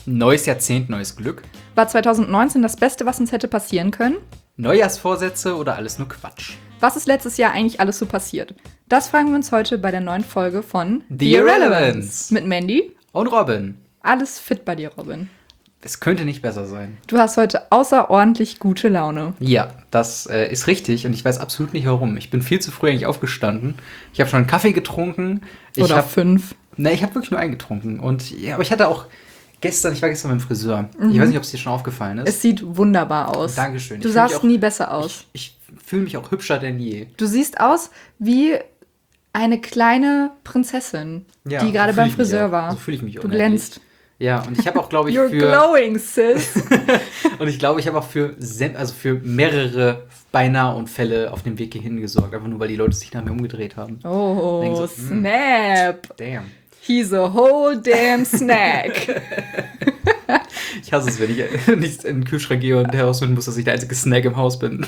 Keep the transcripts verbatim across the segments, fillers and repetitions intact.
Neues Jahrzehnt, neues Glück. War zwanzig neunzehn das Beste, was uns hätte passieren können? Neujahrsvorsätze oder alles nur Quatsch? Was ist letztes Jahr eigentlich alles so passiert? Das fragen wir uns heute bei der neuen Folge von The Irrelevance. Mit Mandy Und Robin. Alles fit bei dir, Robin. Es könnte nicht besser sein. Du hast heute außerordentlich gute Laune. Ja, das äh, ist richtig und ich weiß absolut nicht warum. Ich bin viel zu früh eigentlich aufgestanden. Ich habe schon einen Kaffee getrunken. Ich Oder hab, fünf. Ne, ich habe wirklich nur einen getrunken. Und, ja, aber ich hatte auch gestern, ich war gestern beim Friseur. Mhm. Ich weiß nicht, ob es dir schon aufgefallen ist. Es sieht wunderbar aus. Dankeschön. Du Ich sahst fühl mich nie besser aus. Ich, ich fühle mich auch hübscher denn je. Du siehst aus wie eine kleine Prinzessin, Ja, die gerade so fühl beim ich mich Friseur auch. war. So fühle ich mich auch. Du glänzt. Ja, und ich habe auch, glaube ich, You're für... glowing, sis. und ich glaube, ich habe auch für, sem- also für mehrere Beinahe-Unfälle auf dem Weg hierhin gesorgt. Einfach nur, weil die Leute sich nach mir umgedreht haben. Oh, Denken so, snap. Damn. He's a whole damn snack. Ich hasse es, wenn ich nicht in den Kühlschrank gehe und herausfinden muss, dass ich der einzige Snack im Haus bin.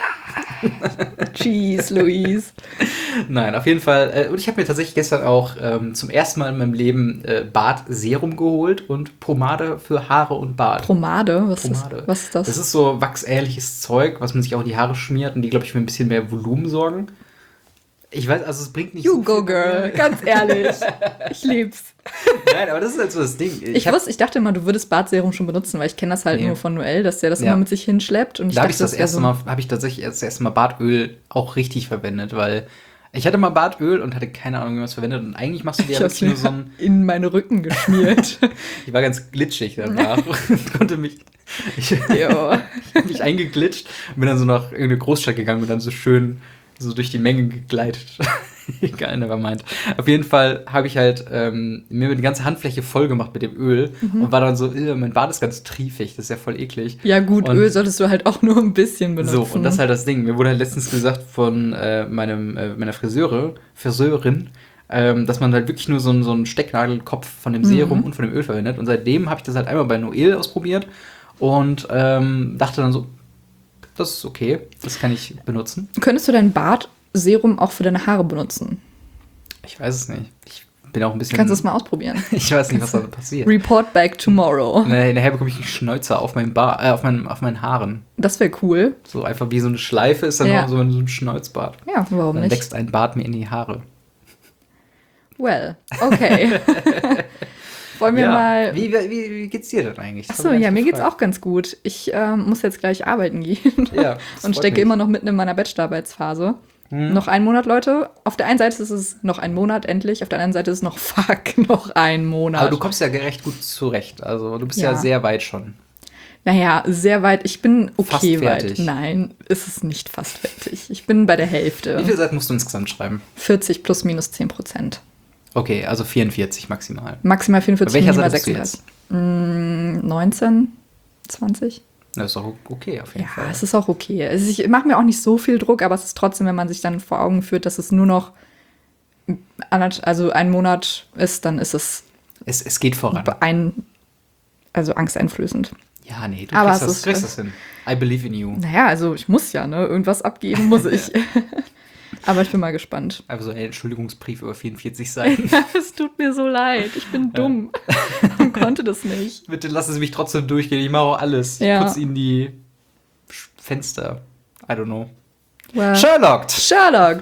Jeez, Louise. Nein, auf jeden Fall. Äh, und ich habe mir tatsächlich gestern auch ähm, zum ersten Mal in meinem Leben äh, Bartserum geholt und Pomade für Haare und Bart. Pomade? Was, Pomade. Ist, was ist das? Das ist so wachsähnliches Zeug, was man sich auch in die Haare schmiert und die, glaube ich, für ein bisschen mehr Volumen sorgen. Ich weiß, also es bringt nicht you so go, viel. girl. Ganz ehrlich. Ich lieb's. Nein, aber das ist halt so das Ding. Ich, ich, wusste, ich dachte immer, du würdest Bartserum schon benutzen, weil ich kenne das halt nee. nur von Noel, dass der das ja. immer mit sich hinschleppt. Und ich da habe dachte, ich das, das erste so Mal, habe ich tatsächlich das erste Mal Bartöl auch richtig verwendet, weil ich hatte mal Bartöl und hatte keine Ahnung, wie man es verwendet. Und eigentlich machst du dir ja wirklich nur so ein... in meine Rücken geschmiert. Ich war ganz glitschig danach und konnte mich... Ich, ich habe mich eingeglitscht und bin dann so nach irgendeine Großstadt gegangen und dann so schön so durch die Menge gegleitet. Egal, never mind. Auf jeden Fall habe ich halt ähm, mir die ganze Handfläche voll gemacht mit dem Öl mhm. und war dann so, mein Bart ist ganz triefig, das ist ja voll eklig. Ja gut, und Öl solltest du halt auch nur ein bisschen benutzen. So, und das ist halt das Ding. Mir wurde halt letztens gesagt von äh, meinem, äh, meiner Friseure, Friseurin, ähm, dass man halt wirklich nur so, einen- so einen Stecknadelkopf von dem Serum mhm. und von dem Öl verwendet. Und seitdem habe ich das halt einmal bei Noel ausprobiert und ähm, dachte dann so, das ist okay, das kann ich benutzen. Könntest du dein Bartserum auch für deine Haare benutzen? Ich weiß es nicht. Ich bin auch ein bisschen... Kannst du es mal ausprobieren? Ich weiß nicht, was da passiert. Report back tomorrow. Nee, nachher bekomme ich einen Schnäuzer auf meinem Bar, äh, auf, meinen, auf meinen Haaren. Das wäre cool. So einfach wie so eine Schleife ist dann Ja. noch so ein, so ein Schnäuzbart. Ja, warum Dann nicht? wächst ein Bart mir in die Haare. Well, okay. Wollen wir ja. mal... Wie, wie, wie geht's dir denn eigentlich? Das Achso, hab ich ja, nicht mir geht's gefragt. auch ganz gut. Ich ähm, muss jetzt gleich arbeiten gehen. Ja, das und freut stecke mich. immer noch mitten in meiner Bachelorarbeitsphase. Hm. Noch einen Monat, Leute. Auf der einen Seite ist es noch ein Monat, endlich. Auf der anderen Seite ist es noch, fuck, noch ein Monat. Aber du kommst ja recht gut zurecht. Also du bist ja, Ja. sehr weit schon. Naja, sehr weit. Ich bin Fast okay weit. fertig. Nein, ist es nicht fast fertig. Ich bin bei der Hälfte. Wie viele Seiten musst du insgesamt schreiben? vierzig plus minus zehn Prozent. Okay, also vierundvierzig maximal. Maximal Bei vierundvierzig, welcher minimal Seite bist du sechsunddreißig. Mm, neunzehn, zwanzig. Das ist doch okay auf jeden Ja, Fall. es ist auch okay. Also ich mache mir auch nicht so viel Druck, aber es ist trotzdem, wenn man sich dann vor Augen führt, dass es nur noch anderth- also ein Monat ist, dann ist es Es, es geht voran. ein, also angsteinflößend. Ja, nee, du Aber kriegst, es das, ist- kriegst das hin. I believe in you. Naja, also ich muss ja, ne? Irgendwas abgeben muss ich. Aber ich bin mal gespannt. Einfach so ein Entschuldigungsbrief über vierundvierzig Seiten. Es tut mir so leid. Ich bin dumm. Ich konnte das nicht. Bitte lassen Sie mich trotzdem durchgehen. Ich mache auch alles. Ja. Ich putze Ihnen die Sch- Fenster. I don't know. Well, Sherlock! Sherlock.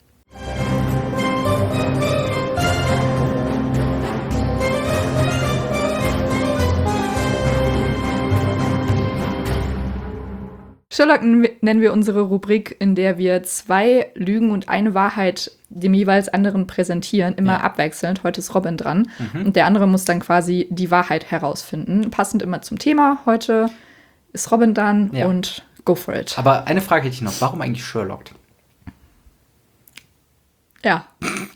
Sherlock nennen wir unsere Rubrik, in der wir zwei Lügen und eine Wahrheit dem jeweils anderen präsentieren, immer Ja. abwechselnd. Heute ist Robin dran und der andere muss dann quasi die Wahrheit herausfinden. Passend immer zum Thema. Heute ist Robin dran Ja. und go for it. Aber eine Frage hätte ich noch. Warum eigentlich Sherlock? Ja.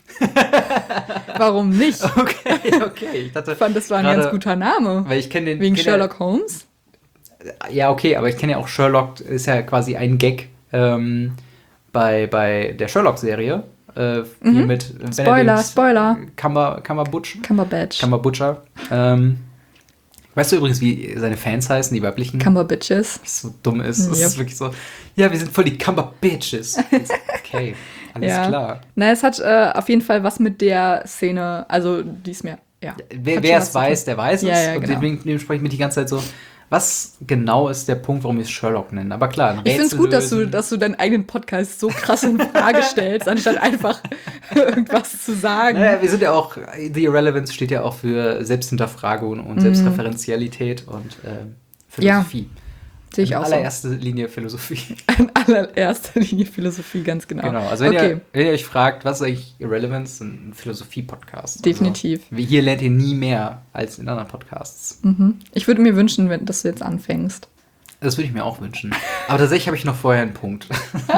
Warum nicht? Okay, okay. Ich dachte, Ich fand, das war ein gerade- ganz guter Name. Weil ich kenne den. Wegen kenn Sherlock Holmes? Ja, ja, okay, aber ich kenne ja auch Sherlock, ist ja quasi ein Gag ähm, bei, bei der Sherlock-Serie. Äh, Mhm. Hier mit Spoiler, Benedict Spoiler. Cumber, Cumberbatch. Cumberbatch. Cumberbutcher. Ähm, weißt du übrigens, wie seine Fans heißen, die weiblichen? Cumberbitches. Was so dumm ist. Das Yep. ist wirklich so, ja, wir sind voll die Cumberbitches. Okay, alles Ja. klar. Na, es hat äh, auf jeden Fall was mit der Szene, also die ist mir ja. Wer, wer es weiß, der weiß es. Ja, ja, und genau. dementsprechend bin ich die ganze Zeit so, was genau ist der Punkt, warum wir es Sherlock nennen? Aber klar, ein Rätsel Ich finde es gut, dass du, lösen. dass du deinen eigenen Podcast so krass in Frage stellst, anstatt einfach irgendwas zu sagen. Naja, wir sind ja auch, The Irrelevance steht ja auch für Selbsthinterfragung und Selbstreferenzialität und äh, Philosophie. Sehe ich In auch so. allererster Linie Philosophie. In allererster Linie Philosophie, ganz genau. Genau, also wenn, okay. ihr, wenn ihr euch fragt, was ist eigentlich Irrelevance, ein Philosophie-Podcast. Definitiv. Also, hier lernt ihr nie mehr als in anderen Podcasts. Mhm. Ich würde mir wünschen, wenn, dass du jetzt anfängst. Das würde ich mir auch wünschen. Aber tatsächlich habe ich noch vorher einen Punkt.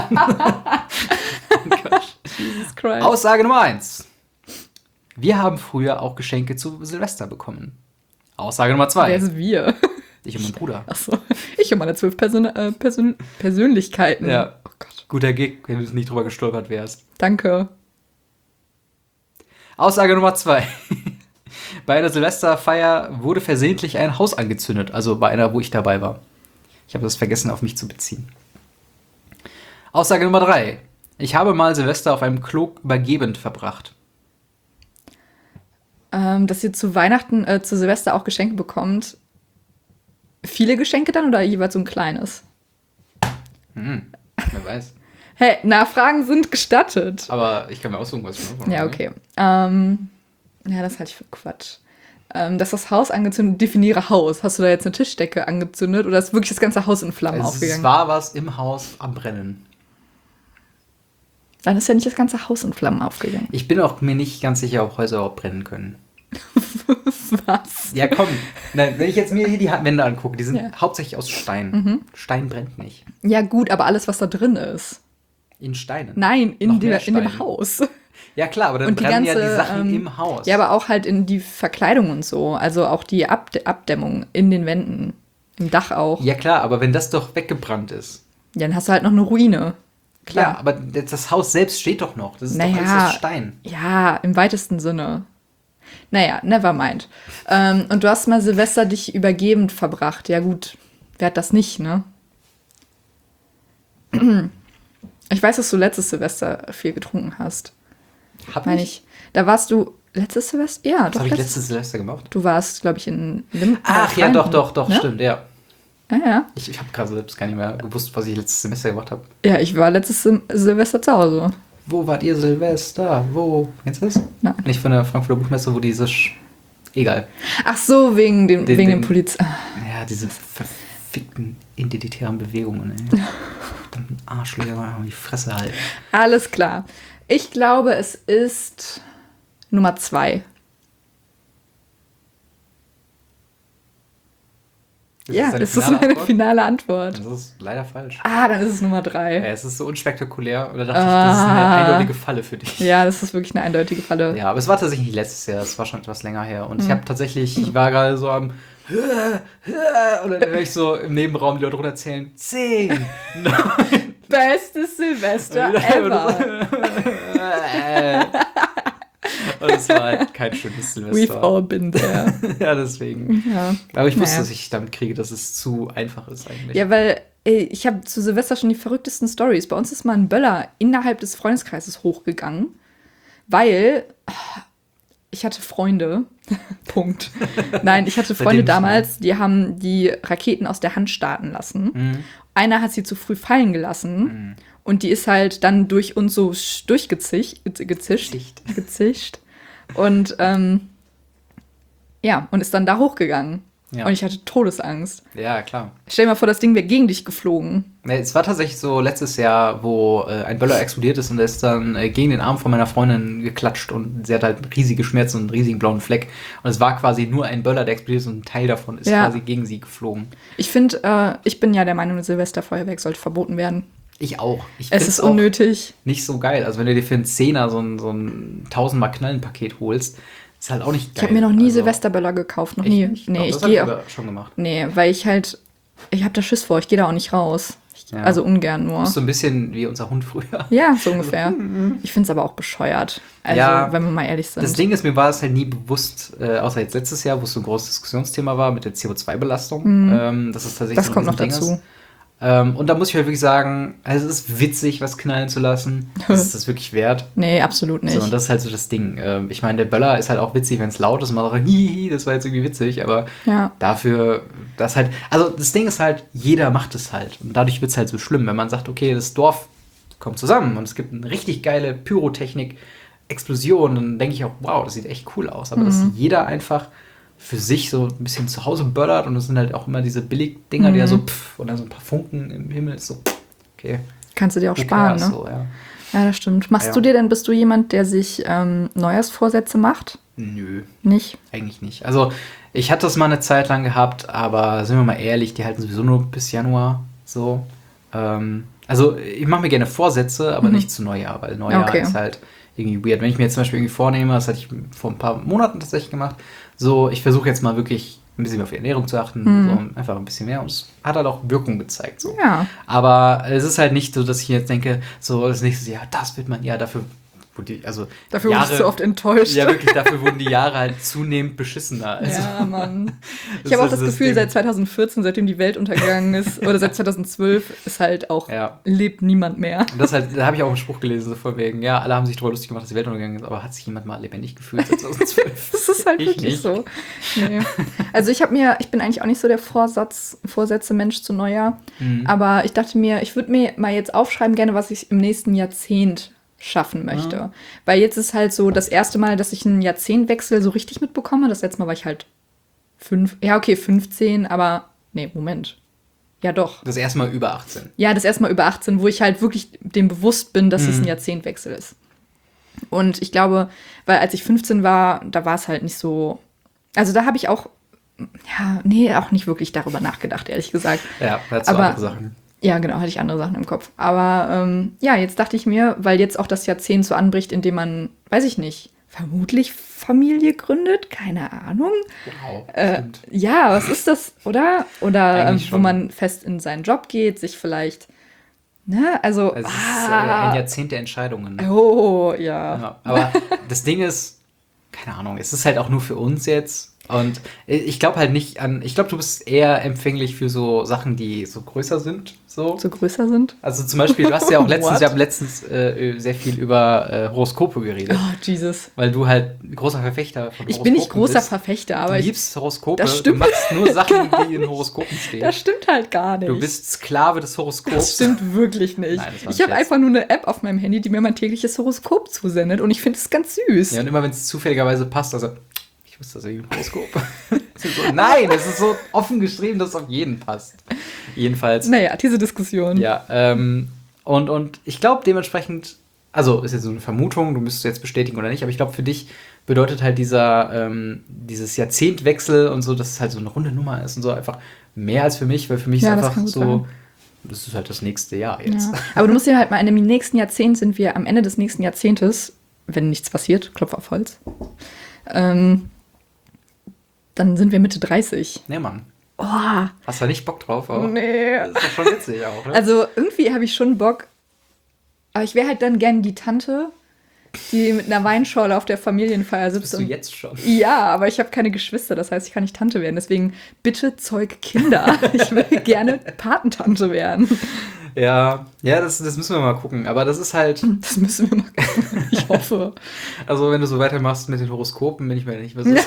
Jesus Christ. Aussage Nummer eins. Wir haben früher auch Geschenke zu Silvester bekommen. Aussage Nummer zwei. Wer sind wir? Ich und mein Bruder. Achso, ich und meine zwölf Persön äh, Persön Persönlichkeiten. Ja. Oh Gott. Guter Gig, wenn du nicht drüber gestolpert wärst. Danke. Aussage Nummer zwei. Bei einer Silvesterfeier wurde versehentlich ein Haus angezündet. Also bei einer, wo ich dabei war. Ich habe das vergessen, auf mich zu beziehen. Aussage Nummer drei. Ich habe mal Silvester auf einem Klo übergebend verbracht. Ähm, dass ihr zu Weihnachten, äh, zu Silvester auch Geschenke bekommt. Viele Geschenke dann oder jeweils so ein kleines? Hm, wer weiß. Hey, Nachfragen sind gestattet. Aber ich kann mir aussuchen, was ich mache. Ja, okay. Ähm, ja, das halte ich für Quatsch. Ähm, dass das Haus angezündet, definiere Haus. Hast du da jetzt eine Tischdecke angezündet oder ist wirklich das ganze Haus in Flammen Es aufgegangen? war was im Haus am Brennen. Dann ist ja nicht das ganze Haus in Flammen aufgegangen. Ich bin auch mir nicht ganz sicher, ob Häuser überhaupt brennen können. Was? Ja, komm. Nein, wenn ich jetzt mir hier die Wände angucke, die sind Ja. hauptsächlich aus Stein. Mhm. Stein brennt nicht. Ja, gut, aber alles, was da drin ist. In Steinen. Nein, in, Noch der, mehr in dem Steine. Haus. Ja, klar, aber dann Und die brennen ja ganze, die Sachen ähm, im Haus. Ja, aber auch halt in die Verkleidung und so. Also auch die Abd Abdämmung in den Wänden. Im Dach auch. Ja, klar, aber wenn das doch weggebrannt ist. Ja, dann hast du halt noch eine Ruine. Klar. Ja, aber das Haus selbst steht doch noch. Das ist Naja. doch alles aus Stein. Ja, im weitesten Sinne. Naja, never mind. Ähm, und du hast mal Silvester dich übergebend verbracht. Ja gut, wer hat das nicht, ne? Ich weiß, dass du letztes Silvester viel getrunken hast. Hab Meine ich. Da warst du letztes Silvester? Ja, Was doch. habe ich letzt- letztes Silvester gemacht? Du warst, glaube ich, in Lim Ach ja, doch, doch, doch, ne? stimmt, ja. Ja, ja. Ich, ich habe gerade selbst gar nicht mehr gewusst, was ich letztes Semester gemacht habe. Ja, ich war letztes Sil Silvester zu Hause. Wo wart ihr Silvester? Wo? Kennst du das? Nein. Nicht von der Frankfurter Buchmesse, wo diese... Sch Egal. Ach so, wegen dem, Den- wegen den- dem Poliz... Ja, diese verfickten identitären Bewegungen, ey. Verdammten Arschlöcher, mal die Fresse halten. Alles klar. Ich glaube, es ist Nummer zwei. Ja, deine das ist finale meine Antwort? finale Antwort. Das ist leider falsch. Ah, dann ist es Nummer drei. Ja, es ist so unspektakulär. Und da dachte ich, das ist eine Ah. eindeutige Falle für dich. Ja, das ist wirklich eine eindeutige Falle. Ja, aber es war tatsächlich nicht letztes Jahr, es war schon etwas länger her. Und Mhm. ich habe tatsächlich, ich war gerade so am und dann höre ich so im Nebenraum die Leute runterzählen. Zehn, neun, Bestes Silvester ever. Und es war halt kein schönes We've Silvester. all been there. Ja, deswegen. Ja, Aber ich wusste, Naja. dass ich damit kriege, dass es zu einfach ist eigentlich. ja weil ey, ich habe zu Silvester schon die verrücktesten Stories. Bei uns ist mal ein Böller innerhalb des Freundeskreises hochgegangen, weil ah, ich hatte Freunde. Punkt. Nein, ich hatte Seitdem Freunde nicht mehr. damals, die haben die Raketen aus der Hand starten lassen. Mhm. Einer hat sie zu früh fallen gelassen. Mhm. Und die ist halt dann durch uns so sch- durchgezischt. Gezischt. Dicht. Gezischt. Und ähm, ja, und ist dann da hochgegangen. Ja. Und ich hatte Todesangst. Ja, klar. Stell dir mal vor, das Ding wäre gegen dich geflogen. Nee, es war tatsächlich so letztes Jahr, wo äh, ein Böller explodiert ist und der ist dann äh, gegen den Arm von meiner Freundin geklatscht und sie hat halt riesige Schmerzen und einen riesigen blauen Fleck. Und es war quasi nur ein Böller, der explodiert ist und ein Teil davon ist Ja. quasi gegen sie geflogen. Ich finde, äh, ich bin ja der Meinung, Silvesterfeuerwerk sollte verboten werden. Ich auch. Ich Es find's ist auch unnötig. nicht so geil. Also wenn du dir für einen Zehner so ein, so ein tausendmal Knallen-Paket holst, ist halt auch nicht Ich geil. habe mir noch nie also, Silvesterböller gekauft. Noch echt nie. nicht? Nee, Doch, ich das hab gehe. aber schon gemacht. Nee, weil ich halt. Ich habe da Schiss vor. Ich gehe da auch nicht raus. Ich, Ja. Also ungern nur. Das ist so ein bisschen wie unser Hund früher. Ja, so ungefähr. Ich finde es aber auch bescheuert. Also, Ja, wenn wir mal ehrlich sind. Das Ding ist, mir war es halt nie bewusst, äh, außer jetzt letztes Jahr, wo es so ein großes Diskussionsthema war mit der C O zwei Belastung, ähm, dass es tatsächlich Das so ein kommt noch Riesending dazu. ist. Ähm, und da muss ich halt wirklich sagen, also es ist witzig, was knallen zu lassen. Das ist das wirklich wert. Nee, absolut nicht. So, und das ist halt so das Ding. Ähm, ich meine, der Böller ist halt auch witzig, wenn es laut ist. Man sagt, hihi, das war jetzt irgendwie witzig. Aber ja. dafür, das halt, also das Ding ist halt, jeder macht es halt. Und dadurch wird es halt so schlimm, wenn man sagt, okay, das Dorf kommt zusammen und es gibt eine richtig geile Pyrotechnik, Explosion. Dann denke ich auch, wow, das sieht echt cool aus. Aber mhm. dass jeder einfach für sich so ein bisschen zu Hause böllert und es sind halt auch immer diese Billigdinger, mhm. die ja so pff, und dann so ein paar Funken im Himmel ist so, okay. Kannst du dir auch okay, sparen, ne? So, ja. ja, das stimmt. Machst ja. du dir denn, bist du jemand, der sich ähm, Neujahrsvorsätze macht? Nö. Nicht? Eigentlich nicht. Also ich hatte das mal eine Zeit lang gehabt, aber sind wir mal ehrlich, die halten sowieso nur bis Januar so. Ähm, also ich mache mir gerne Vorsätze, aber mhm. nicht zu Neujahr, weil Neujahr okay. ist halt irgendwie weird. Wenn ich mir jetzt zum Beispiel irgendwie vornehme, das hatte ich vor ein paar Monaten tatsächlich gemacht, so, ich versuche jetzt mal wirklich ein bisschen auf die Ernährung zu achten, mhm. so, einfach ein bisschen mehr. Und es hat halt auch Wirkung gezeigt. So. Ja. Aber es ist halt nicht so, dass ich jetzt denke, so das nächste Jahr, das wird man, ja, dafür die, also dafür Jahre, wurdest du oft enttäuscht. Ja, wirklich, dafür wurden die Jahre halt zunehmend beschissener. Also, ja, Mann. Ich habe auch das, das Gefühl, Ding. seit zwanzig vierzehn, seitdem die Welt untergegangen ist, oder seit zwanzig zwölf, ist halt auch, ja. lebt niemand mehr. Und das halt, da habe ich auch einen Spruch gelesen, so von wegen, ja, alle haben sich darüber lustig gemacht, dass die Welt untergegangen ist, aber hat sich jemand mal lebendig gefühlt seit zwanzig zwölf? Das ist halt ich wirklich nicht. so. Nee. Also ich habe mir, ich bin eigentlich auch nicht so der Vorsatz, Vorsätze-Mensch zu Neujahr, mhm. aber ich dachte mir, ich würde mir mal jetzt aufschreiben gerne, was ich im nächsten Jahrzehnt schaffen möchte. Ja. Weil jetzt ist halt so das erste Mal, dass ich einen Jahrzehntwechsel so richtig mitbekomme. Das letzte Mal war ich halt fünf, ja okay, fünfzehn, aber nee, Moment. Ja doch. Das erste Mal über achtzehn. Ja, das erste Mal über achtzehn, wo ich halt wirklich dem bewusst bin, dass mhm. es ein Jahrzehntwechsel ist. Und ich glaube, weil als ich fünfzehn war, da war es halt nicht so, also da habe ich auch, ja, nee, auch nicht wirklich darüber nachgedacht, ehrlich gesagt. Ja, da hast du andere Sachen. Ja, genau, hatte ich andere Sachen im Kopf. Aber ähm, ja, jetzt dachte ich mir, weil jetzt auch das Jahrzehnt so anbricht, in dem man, weiß ich nicht, vermutlich Familie gründet, keine Ahnung. Wow, äh, ja, was ist das, oder? Oder ähm, wo man fest in seinen Job geht, sich vielleicht, ne, also. Es ah, ist äh, ein Jahrzehnt der Entscheidungen. Oh, ja. ja. Aber das Ding ist, keine Ahnung, es ist halt auch nur für uns jetzt. Und ich glaube halt nicht an, ich glaube, du bist eher empfänglich für so Sachen, die so größer sind. So, so größer sind? Also zum Beispiel, du hast ja auch letztens, wir haben letztens äh, sehr viel über äh, Horoskope geredet. Oh, Jesus. Weil du halt ein großer Verfechter von Horoskopen Ich bin nicht großer bist. Verfechter, aber du ich... Du liebst Horoskope, das stimmt. Du machst nur Sachen, die in Horoskopen stehen. Das stimmt halt gar nicht. Du bist Sklave des Horoskops. Das stimmt wirklich nicht. Nein, das war ich habe einfach nur eine App auf meinem Handy, die mir mein tägliches Horoskop zusendet und ich finde es ganz süß. Ja, und immer wenn es zufälligerweise passt, also... Ich wusste das irgendwie im Horoskop. so, nein, es ist so offen geschrieben, dass es auf jeden passt. Jedenfalls. Naja, diese Diskussion. Ja, ähm, und, und ich glaube dementsprechend, also ist jetzt so eine Vermutung, du müsstest jetzt bestätigen oder nicht, aber ich glaube für dich bedeutet halt dieser, ähm, dieses Jahrzehntwechsel und so, dass es halt so eine runde Nummer ist und so einfach mehr als für mich, weil für mich ja, ist einfach so, sein. Das ist halt das nächste Jahr jetzt. Ja. Aber du musst dir halt mal, in dem nächsten Jahrzehnt sind wir am Ende des nächsten Jahrzehntes, wenn nichts passiert, Klopf auf Holz, ähm, dann sind wir Mitte dreißig. Nee, Mann. Oh. Hast du da nicht Bock drauf? Aber nee. Das ist doch schon witzig auch, ne? Also irgendwie habe ich schon Bock, aber ich wäre halt dann gern die Tante, die mit einer Weinschorle auf der Familienfeier sitzt. Das bist du jetzt schon? Ja, aber ich habe keine Geschwister, das heißt, ich kann nicht Tante werden. Deswegen bitte zeug Kinder. Ich will gerne Patentante werden. Ja, ja, das, das müssen wir mal gucken. Aber das ist halt... Das müssen wir mal gucken. Ich hoffe. Also wenn du so weitermachst mit den Horoskopen, bin ich mir nicht mehr so...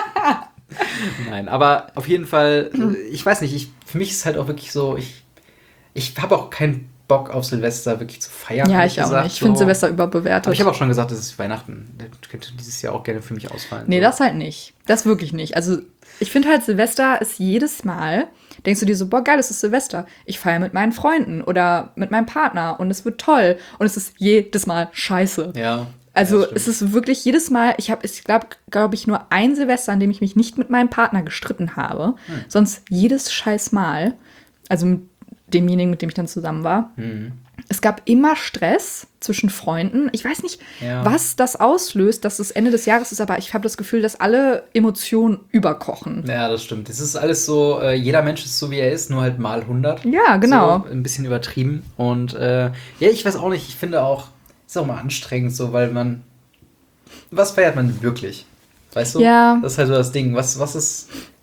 Nein, aber auf jeden Fall, ich weiß nicht, ich, für mich ist es halt auch wirklich so, ich, ich habe auch keinen Bock auf Silvester wirklich zu feiern. Ja, ich gesagt, auch nicht. Ich finde so. Silvester überbewertet. Aber ich habe auch schon gesagt, das ist Weihnachten. Das könnte dieses Jahr auch gerne für mich ausfallen. Nee, so. Das halt nicht. Das wirklich nicht. Also ich finde halt, Silvester ist jedes Mal, denkst du dir so, boah, geil, es ist Silvester. Ich feiere mit meinen Freunden oder mit meinem Partner und es wird toll. Und es ist jedes Mal scheiße. Ja. Also ja, es ist wirklich jedes Mal, ich habe, ich glaube, glaube ich, nur ein Silvester, an dem ich mich nicht mit meinem Partner gestritten habe. Hm. Sonst jedes scheiß Mal, also mit demjenigen, mit dem ich dann zusammen war. Hm. Es gab immer Stress zwischen Freunden. Ich weiß nicht, ja. was das auslöst, dass es Ende des Jahres ist, aber ich habe das Gefühl, dass alle Emotionen überkochen. Ja, das stimmt. Es ist alles so, äh, jeder Mensch ist so, wie er ist, nur halt mal hundert. Ja, genau. So, ein bisschen übertrieben. Und äh, ja, ich weiß auch nicht, ich finde auch, ist auch mal anstrengend, so, weil man, was feiert man wirklich? Weißt du? Ja. Das ist halt so das Ding. Was, was ist,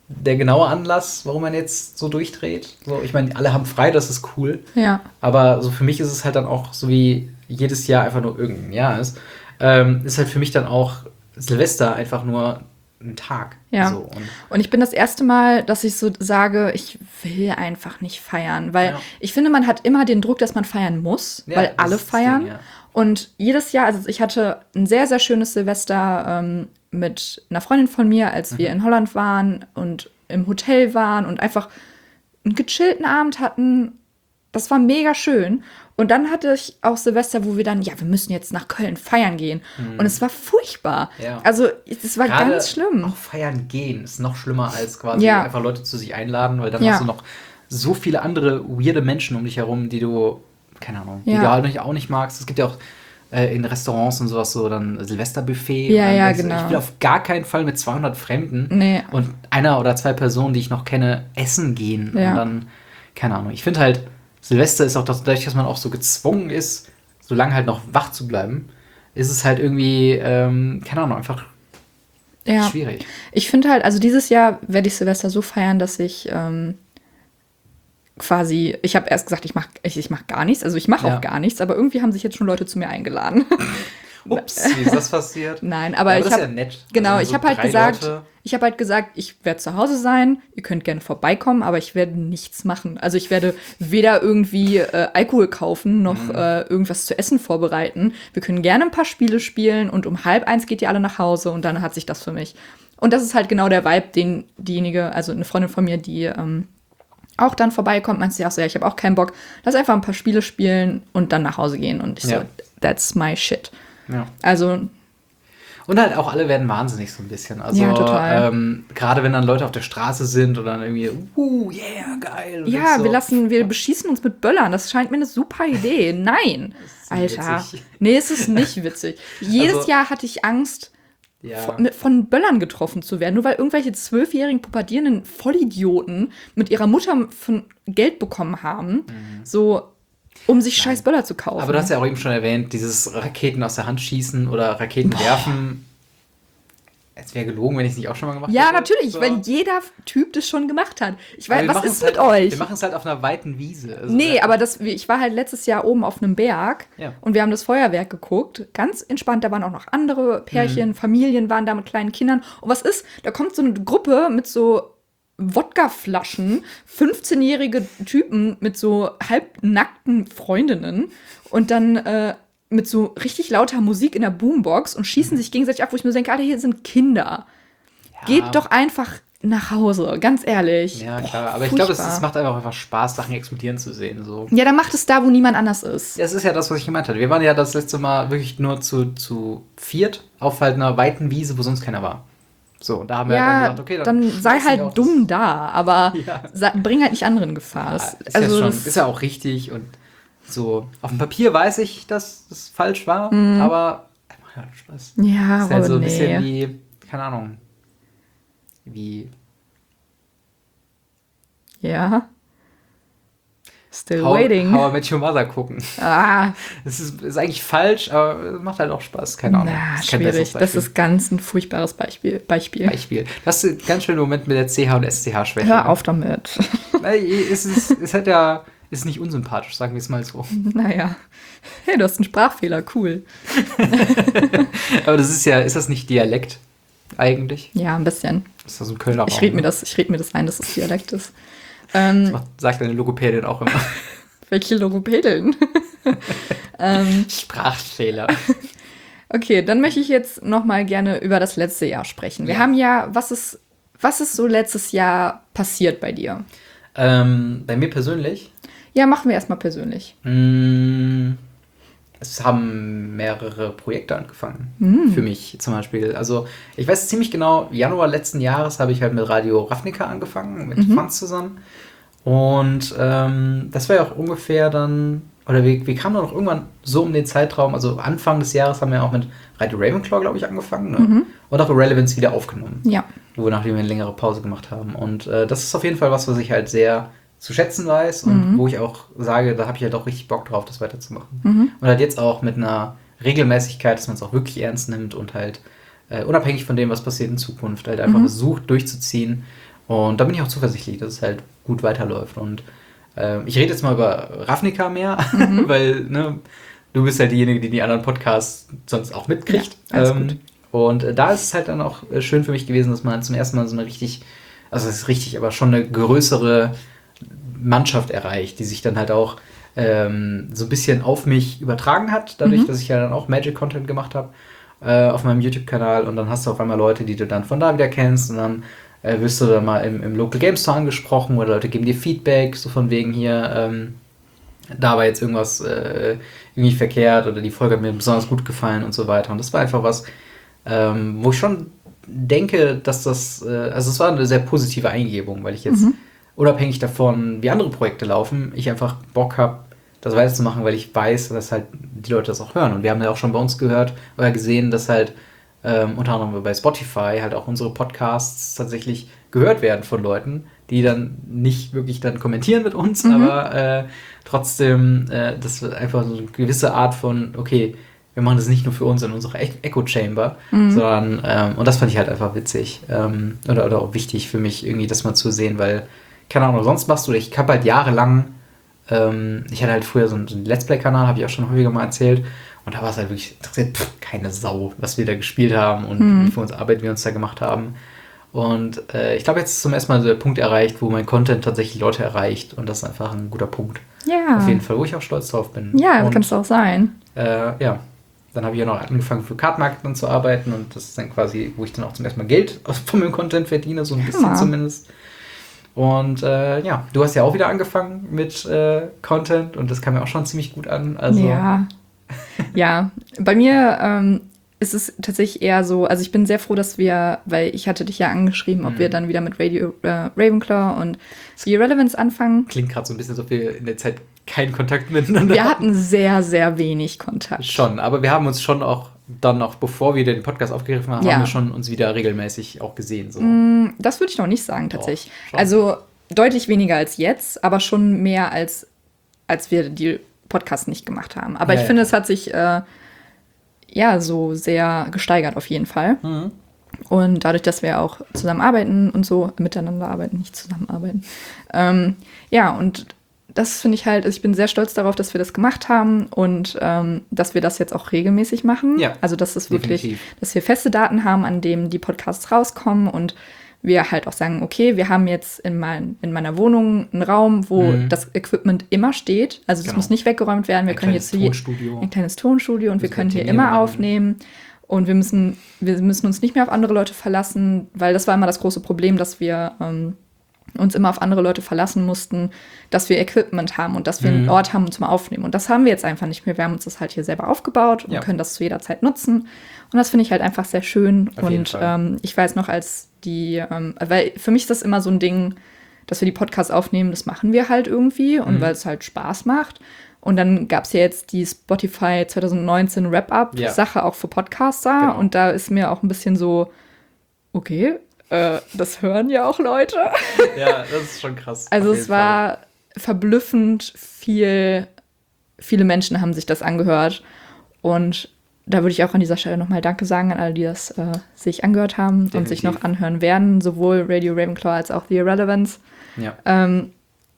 der genaue Anlass, warum man jetzt so durchdreht. So, ich meine, alle haben frei, das ist cool. Ja. Aber so für mich ist es halt dann auch, so wie jedes Jahr einfach nur irgendein Jahr ist, ähm, ist halt für mich dann auch Silvester einfach nur ein Tag. Ja. So, und, und ich bin das erste Mal, dass ich so sage, ich will einfach nicht feiern. Weil ja. ich finde, man hat immer den Druck, dass man feiern muss, Ja, weil alle das ist das feiern. Ding, ja. Und jedes Jahr, also ich hatte ein sehr, sehr schönes Silvester ähm, mit einer Freundin von mir, als wir in Holland waren und im Hotel waren und einfach einen gechillten Abend hatten. Das war mega schön. Und dann hatte ich auch Silvester, wo wir dann, ja, wir müssen jetzt nach Köln feiern gehen. Mhm. Und es war furchtbar. Ja. Also es war Gerade ganz schlimm. Auch feiern gehen ist noch schlimmer als quasi ja. einfach Leute zu sich einladen, weil dann ja. hast du noch so viele andere weirde Menschen um dich herum, die du, keine Ahnung, die ja. du halt nicht, auch nicht magst. Es gibt ja auch äh, in Restaurants und sowas so dann Silvesterbuffet. Ja, ja, denkst, genau. Ich will auf gar keinen Fall mit zweihundert Fremden nee. und einer oder zwei Personen, die ich noch kenne, essen gehen. Ja. Und dann, keine Ahnung. Ich finde halt, Silvester ist auch das, dadurch, dass man auch so gezwungen ist, so lange halt noch wach zu bleiben, ist es halt irgendwie, ähm, keine Ahnung, einfach ja. schwierig. Ich finde halt, also dieses Jahr werde ich Silvester so feiern, dass ich ähm, quasi, ich habe erst gesagt, ich mache ich, ich mach gar nichts, also ich mache ja. auch gar nichts, aber irgendwie haben sich jetzt schon Leute zu mir eingeladen. Ups, wie ist das passiert? Nein, aber, ja, aber ich das habe ist ja nett. Genau, also ich so habe halt gesagt, Leute. ich habe halt gesagt, ich werde zu Hause sein, ihr könnt gerne vorbeikommen, aber ich werde nichts machen. Also ich werde weder irgendwie äh, Alkohol kaufen, noch mhm. äh, irgendwas zu essen vorbereiten. Wir können gerne ein paar Spiele spielen und um halb eins geht ihr alle nach Hause und dann hat sich das für mich. Und das ist halt genau der Vibe, den diejenige, also eine Freundin von mir, die ähm, auch dann vorbeikommt, meint sie auch so, ja, ich habe auch keinen Bock. Lass einfach ein paar Spiele spielen und dann nach Hause gehen. Und ich ja. so, that's my shit. Ja. Also. Und halt auch alle werden wahnsinnig so ein bisschen. Also, ja, total. Ähm, gerade wenn dann Leute auf der Straße sind oder dann irgendwie, uh, yeah, geil. Ja, so. wir lassen, wir beschießen uns mit Böllern. Das scheint mir eine super Idee. Nein, Alter. Witzig. Nee, es ist nicht witzig. Jedes also, Jahr hatte ich Angst, ja. von, von Böllern getroffen zu werden. Nur weil irgendwelche zwölfjährigen pubertierenden Vollidioten mit ihrer Mutter von Geld bekommen haben. Mhm. So. Um sich Nein. scheiß Böller zu kaufen. Aber du hast ja auch eben schon erwähnt, dieses Raketen aus der Hand schießen oder Raketen Boah. werfen. Es wäre gelogen, wenn ich es nicht auch schon mal gemacht hätte. Ja, natürlich, so. weil jeder Typ das schon gemacht hat. Ich weiß, was ist halt, mit euch? Wir machen es halt auf einer weiten Wiese. Also nee, aber das, ich war halt letztes Jahr oben auf einem Berg ja. und wir haben das Feuerwerk geguckt. Ganz entspannt, da waren auch noch andere Pärchen, mhm. Familien waren da mit kleinen Kindern. Und was ist? Da kommt so eine Gruppe mit so Wodkaflaschen, fünfzehnjährige Typen mit so halbnackten Freundinnen und dann äh, mit so richtig lauter Musik in der Boombox und schießen sich gegenseitig ab, wo ich mir denke, Alter, hier sind Kinder. Ja. Geht doch einfach nach Hause, ganz ehrlich. Ja, klar, Boah, aber ich glaube, es, es macht einfach, einfach Spaß, Sachen explodieren zu sehen. So. Ja, dann macht es da, wo niemand anders ist. Das ist ja das, was ich gemeint hatte. Wir waren ja das letzte Mal wirklich nur zu, zu viert auf halt einer weiten Wiese, wo sonst keiner war. So, da haben wir ja, halt dann gesagt, okay, dann, dann sei halt dumm da, aber ja. bring halt nicht anderen Gefahr. Ja, ist, also ja schon, ist ja auch richtig und so, auf dem Papier weiß ich, dass das falsch war, mhm. aber macht halt Spaß. Ja, ist halt so ein nee. bisschen wie, keine Ahnung, wie. Ja. Still How, waiting. How I Met Your Mother gucken. Ah. Das ist, ist eigentlich falsch, aber es macht halt auch Spaß. Keine Ahnung. Na, das ist schwierig. Das ist ganz ein furchtbares Beispiel. Beispiel. Beispiel. Das ist ein ganz schöner Moment mit der C H- und S C H-Schwäche. Hör auf damit. Es ist, es hat ja, ist nicht unsympathisch, sagen wir es mal so. Naja. Hey, du hast einen Sprachfehler. Cool. Aber das ist ja, ist das nicht Dialekt eigentlich? Ja, ein bisschen. Ist das so ein Kölner Raum? Ich rede mir, red mir das ein, dass es Dialekt ist. Ähm, das macht, sagt deine Logopädin auch immer. Welche Logopädin? ähm, Sprachfehler. Okay, dann möchte ich jetzt noch mal gerne über das letzte Jahr sprechen. Wir ja. haben ja, was ist, was ist so letztes Jahr passiert bei dir? Ähm, bei mir persönlich? Ja, machen wir erstmal persönlich. Mm, es haben mehrere Projekte angefangen. Mm. Für mich zum Beispiel. Also ich weiß ziemlich genau, Januar letzten Jahres habe ich halt mit Radio Ravnica angefangen, mit mhm. Franz zusammen. Und ähm, das war ja auch ungefähr dann, oder wir, wir kamen dann auch irgendwann so um den Zeitraum, also Anfang des Jahres haben wir auch mit Radio Ravenclaw, glaube ich, angefangen. Ne? Mhm. Und auch Irrelevance wieder aufgenommen. Ja. Wo wir nachdem wir eine längere Pause gemacht haben. Und äh, das ist auf jeden Fall was, was ich halt sehr zu schätzen weiß und mhm. wo ich auch sage, da habe ich halt auch richtig Bock drauf, das weiterzumachen. Mhm. Und halt jetzt auch mit einer Regelmäßigkeit, dass man es auch wirklich ernst nimmt und halt äh, unabhängig von dem, was passiert in Zukunft, halt einfach mhm. versucht durchzuziehen Und da bin ich auch zuversichtlich, dass es halt gut weiterläuft. Und äh, ich rede jetzt mal über Ravnica mehr, mhm. weil ne, du bist ja diejenige, die die anderen Podcasts sonst auch mitkriegt. Ja, alles ähm, gut. Und äh, da ist es halt dann auch äh, schön für mich gewesen, dass man zum ersten Mal so eine richtig, also das ist richtig, aber schon eine größere Mannschaft erreicht, die sich dann halt auch ähm, so ein bisschen auf mich übertragen hat, dadurch, mhm. dass ich ja dann auch Magic-Content gemacht habe äh, auf meinem YouTube-Kanal. Und dann hast du auf einmal Leute, die du dann von da wieder kennst und dann äh, wirst du dann mal im, im Local Game Store angesprochen oder Leute geben dir Feedback, so von wegen hier, ähm, da war jetzt irgendwas äh, irgendwie verkehrt oder die Folge hat mir besonders gut gefallen und so weiter. Und das war einfach was, ähm, wo ich schon denke, dass das, äh, also es war eine sehr positive Eingebung, weil ich jetzt mhm. unabhängig davon, wie andere Projekte laufen, ich einfach Bock habe, das weiterzumachen, weil ich weiß, dass halt die Leute das auch hören. Und wir haben ja auch schon bei uns gehört oder gesehen, dass halt ähm, unter anderem bei Spotify halt auch unsere Podcasts tatsächlich gehört werden von Leuten, die dann nicht wirklich dann kommentieren mit uns, mhm. aber äh, trotzdem, äh, das wird einfach so eine gewisse Art von, okay, wir machen das nicht nur für uns in unserer Echo Chamber, mhm. sondern, ähm, und das fand ich halt einfach witzig ähm, oder, oder auch wichtig für mich, irgendwie das mal zu sehen, weil, keine Ahnung, sonst machst du, ich habe halt jahrelang, ähm, ich hatte halt früher so einen, so einen Let's Play-Kanal, habe ich auch schon häufiger mal erzählt, und da war es halt wirklich interessiert, pff, keine Sau, was wir da gespielt haben und mhm. wie für uns Arbeit wir uns da gemacht haben. Und äh, ich glaube, jetzt ist zum ersten Mal so der Punkt erreicht, wo mein Content tatsächlich Leute erreicht. Und das ist einfach ein guter Punkt. Ja. Auf jeden Fall, wo ich auch stolz drauf bin. Ja, das kann es auch sein. Äh, ja, dann habe ich ja noch angefangen für Card Market zu arbeiten. Und das ist dann quasi, wo ich dann auch zum ersten Mal Geld von meinem Content verdiene, so ein bisschen ja. zumindest. Und äh, ja, du hast ja auch wieder angefangen mit äh, Content. Und das kam mir auch schon ziemlich gut an. Also ja, ja. Bei mir ähm, ist es tatsächlich eher so, also ich bin sehr froh, dass wir, weil ich hatte dich ja angeschrieben, ob mhm. wir dann wieder mit Radio äh, Ravenclaw und The Irrelevance anfangen. Klingt gerade so ein bisschen, als ob wir in der Zeit keinen Kontakt miteinander Wir hatten sehr, sehr wenig Kontakt. Schon, aber wir haben uns schon auch dann noch, bevor wir den Podcast aufgegriffen haben, ja. haben wir schon uns wieder regelmäßig auch gesehen. So. Mm, das würde ich noch nicht sagen, tatsächlich. Doch, also deutlich weniger als jetzt, aber schon mehr als, als wir die Podcasts nicht gemacht haben. Aber ja, ich ja. finde, es hat sich äh, ja so sehr gesteigert auf jeden Fall. Mhm. Und dadurch, dass wir auch zusammenarbeiten und so, miteinander arbeiten, nicht zusammenarbeiten. Ähm, ja, und das finde ich halt, ich bin sehr stolz darauf, dass wir das gemacht haben und ähm, dass wir das jetzt auch regelmäßig machen. Ja, also, dass es wirklich, definitiv. Dass wir feste Daten haben, an denen die Podcasts rauskommen und wir halt auch sagen, okay, wir haben jetzt in, mein, in meiner Wohnung einen Raum, wo mhm. das Equipment immer steht. Also, das genau. muss nicht weggeräumt werden. Wir ein können jetzt Tonstudio. ein kleines Tonstudio und wir können hier immer aufnehmen. Und wir müssen, wir müssen uns nicht mehr auf andere Leute verlassen, weil das war immer das große Problem, dass wir ähm, uns immer auf andere Leute verlassen mussten, dass wir Equipment haben und dass wir mhm. einen Ort haben zum Aufnehmen. Und das haben wir jetzt einfach nicht mehr. Wir haben uns das halt hier selber aufgebaut und ja. können das zu jeder Zeit nutzen. Und das finde ich halt einfach sehr schön. Auf und ähm, ich weiß noch, als die, ähm, weil für mich ist das immer so ein Ding, dass wir die Podcasts aufnehmen, das machen wir halt irgendwie und mhm. weil es halt Spaß macht. Und dann gab es ja jetzt die Spotify zwanzig neunzehn Wrap-Up-Sache ja. auch für Podcaster. Genau. Und da ist mir auch ein bisschen so, okay, äh, das hören ja auch Leute. Ja, das ist schon krass. Also es war Fall. verblüffend viel, viele Menschen haben sich das angehört. Und da würde ich auch an dieser Stelle nochmal Danke sagen an alle, die das äh, sich angehört haben Definitiv. Und sich noch anhören werden. Sowohl Radio Ravenclaw als auch The Irrelevance. Ja. Ähm,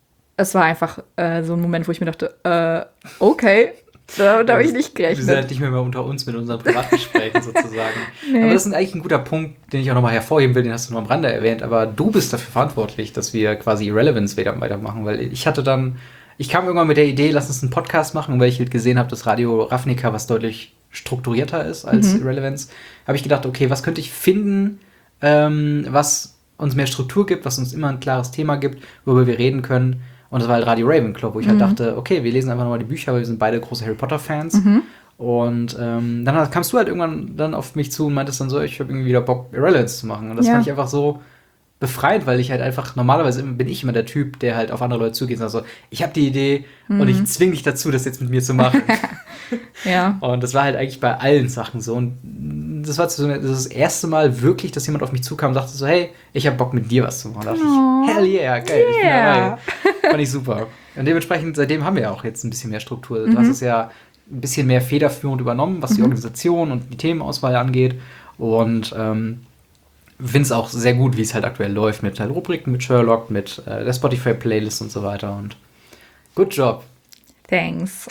es war einfach äh, so ein Moment, wo ich mir dachte, äh, okay, da, da habe ich nicht gerechnet. Wir sind halt nicht mehr, mehr unter uns mit unseren Privatgesprächen sozusagen. Nee. Aber das ist eigentlich ein guter Punkt, den ich auch nochmal hervorheben will, den hast du nur am Rande erwähnt, aber du bist dafür verantwortlich, dass wir quasi Irrelevance wieder weitermachen, weil ich hatte dann, ich kam irgendwann mit der Idee, lass uns einen Podcast machen, weil ich halt gesehen habe, dass Radio Ravnica was deutlich strukturierter ist als mhm. Irrelevance, habe ich gedacht, okay, was könnte ich finden, ähm, was uns mehr Struktur gibt, was uns immer ein klares Thema gibt, worüber wir reden können. Und das war halt Radio Ravenclaw, wo ich mhm. halt dachte, okay, wir lesen einfach nochmal die Bücher, weil wir sind beide große Harry Potter-Fans. Mhm. Und ähm, dann kamst du halt irgendwann dann auf mich zu und meintest dann so, ich habe irgendwie wieder Bock, Irrelevance zu machen. Und das ja. fand ich einfach so befreiend, weil ich halt einfach, normalerweise bin ich immer der Typ, der halt auf andere Leute zugeht und sagt so, ich habe die Idee mhm. und ich zwinge dich dazu, das jetzt mit mir zu machen. Ja. Und das war halt eigentlich bei allen Sachen so. Und das war so das, das erste Mal wirklich, dass jemand auf mich zukam und sagte so, hey, ich habe Bock mit dir was zu machen. Da dachte oh. ich, hell yeah, geil, yeah. ich bin dabei. Fand ich super. Und dementsprechend, seitdem haben wir ja auch jetzt ein bisschen mehr Struktur. Du mhm. hast es ja ein bisschen mehr federführend übernommen, was mhm. die Organisation und die Themenauswahl angeht. Und ähm, finde es auch sehr gut, wie es halt aktuell läuft mit halt Rubriken, mit Sherlock, mit äh, der Spotify-Playlist und so weiter. Und good job. Thanks.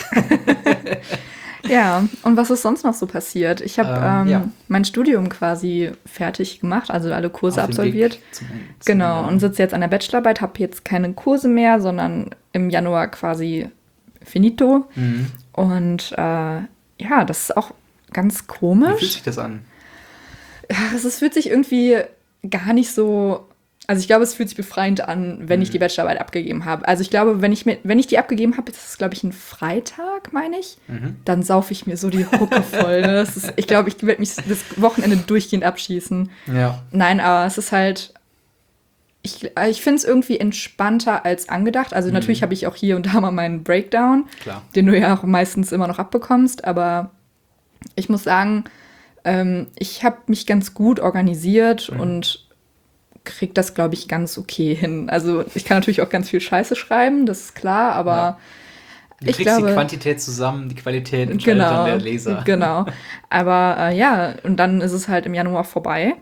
Ja, und was ist sonst noch so passiert? Ich habe ähm, ähm, ja. mein Studium quasi fertig gemacht, also alle Kurse absolviert. Zum, zum genau, und sitze jetzt an der Bachelorarbeit, habe jetzt keine Kurse mehr, sondern im Januar quasi finito. Mhm. Und äh, ja, das ist auch ganz komisch. Wie fühlt sich das an? Ja, es fühlt sich irgendwie gar nicht so. Also ich glaube, es fühlt sich befreiend an, wenn mhm. ich die Bachelorarbeit abgegeben habe. Also ich glaube, wenn ich, mir, wenn ich die abgegeben habe, das ist, glaube ich, ein Freitag, meine ich, mhm. dann saufe ich mir so die Hucke voll. Ne? Das ist, ich glaube, ich werde mich das Wochenende durchgehend abschießen. Ja. Nein, aber es ist halt, ich, ich finde es irgendwie entspannter als angedacht. Also mhm. natürlich habe ich auch hier und da mal meinen Breakdown, Klar. den du ja auch meistens immer noch abbekommst. Aber ich muss sagen, ähm, ich habe mich ganz gut organisiert mhm. und kriegt das, glaube ich, ganz okay hin. Also ich kann natürlich auch ganz viel Scheiße schreiben, das ist klar, aber ja. Du ich kriegst glaube, die Quantität zusammen, die Qualität entscheidet genau, dann der Leser. Genau, aber äh, ja, und dann ist es halt im Januar vorbei.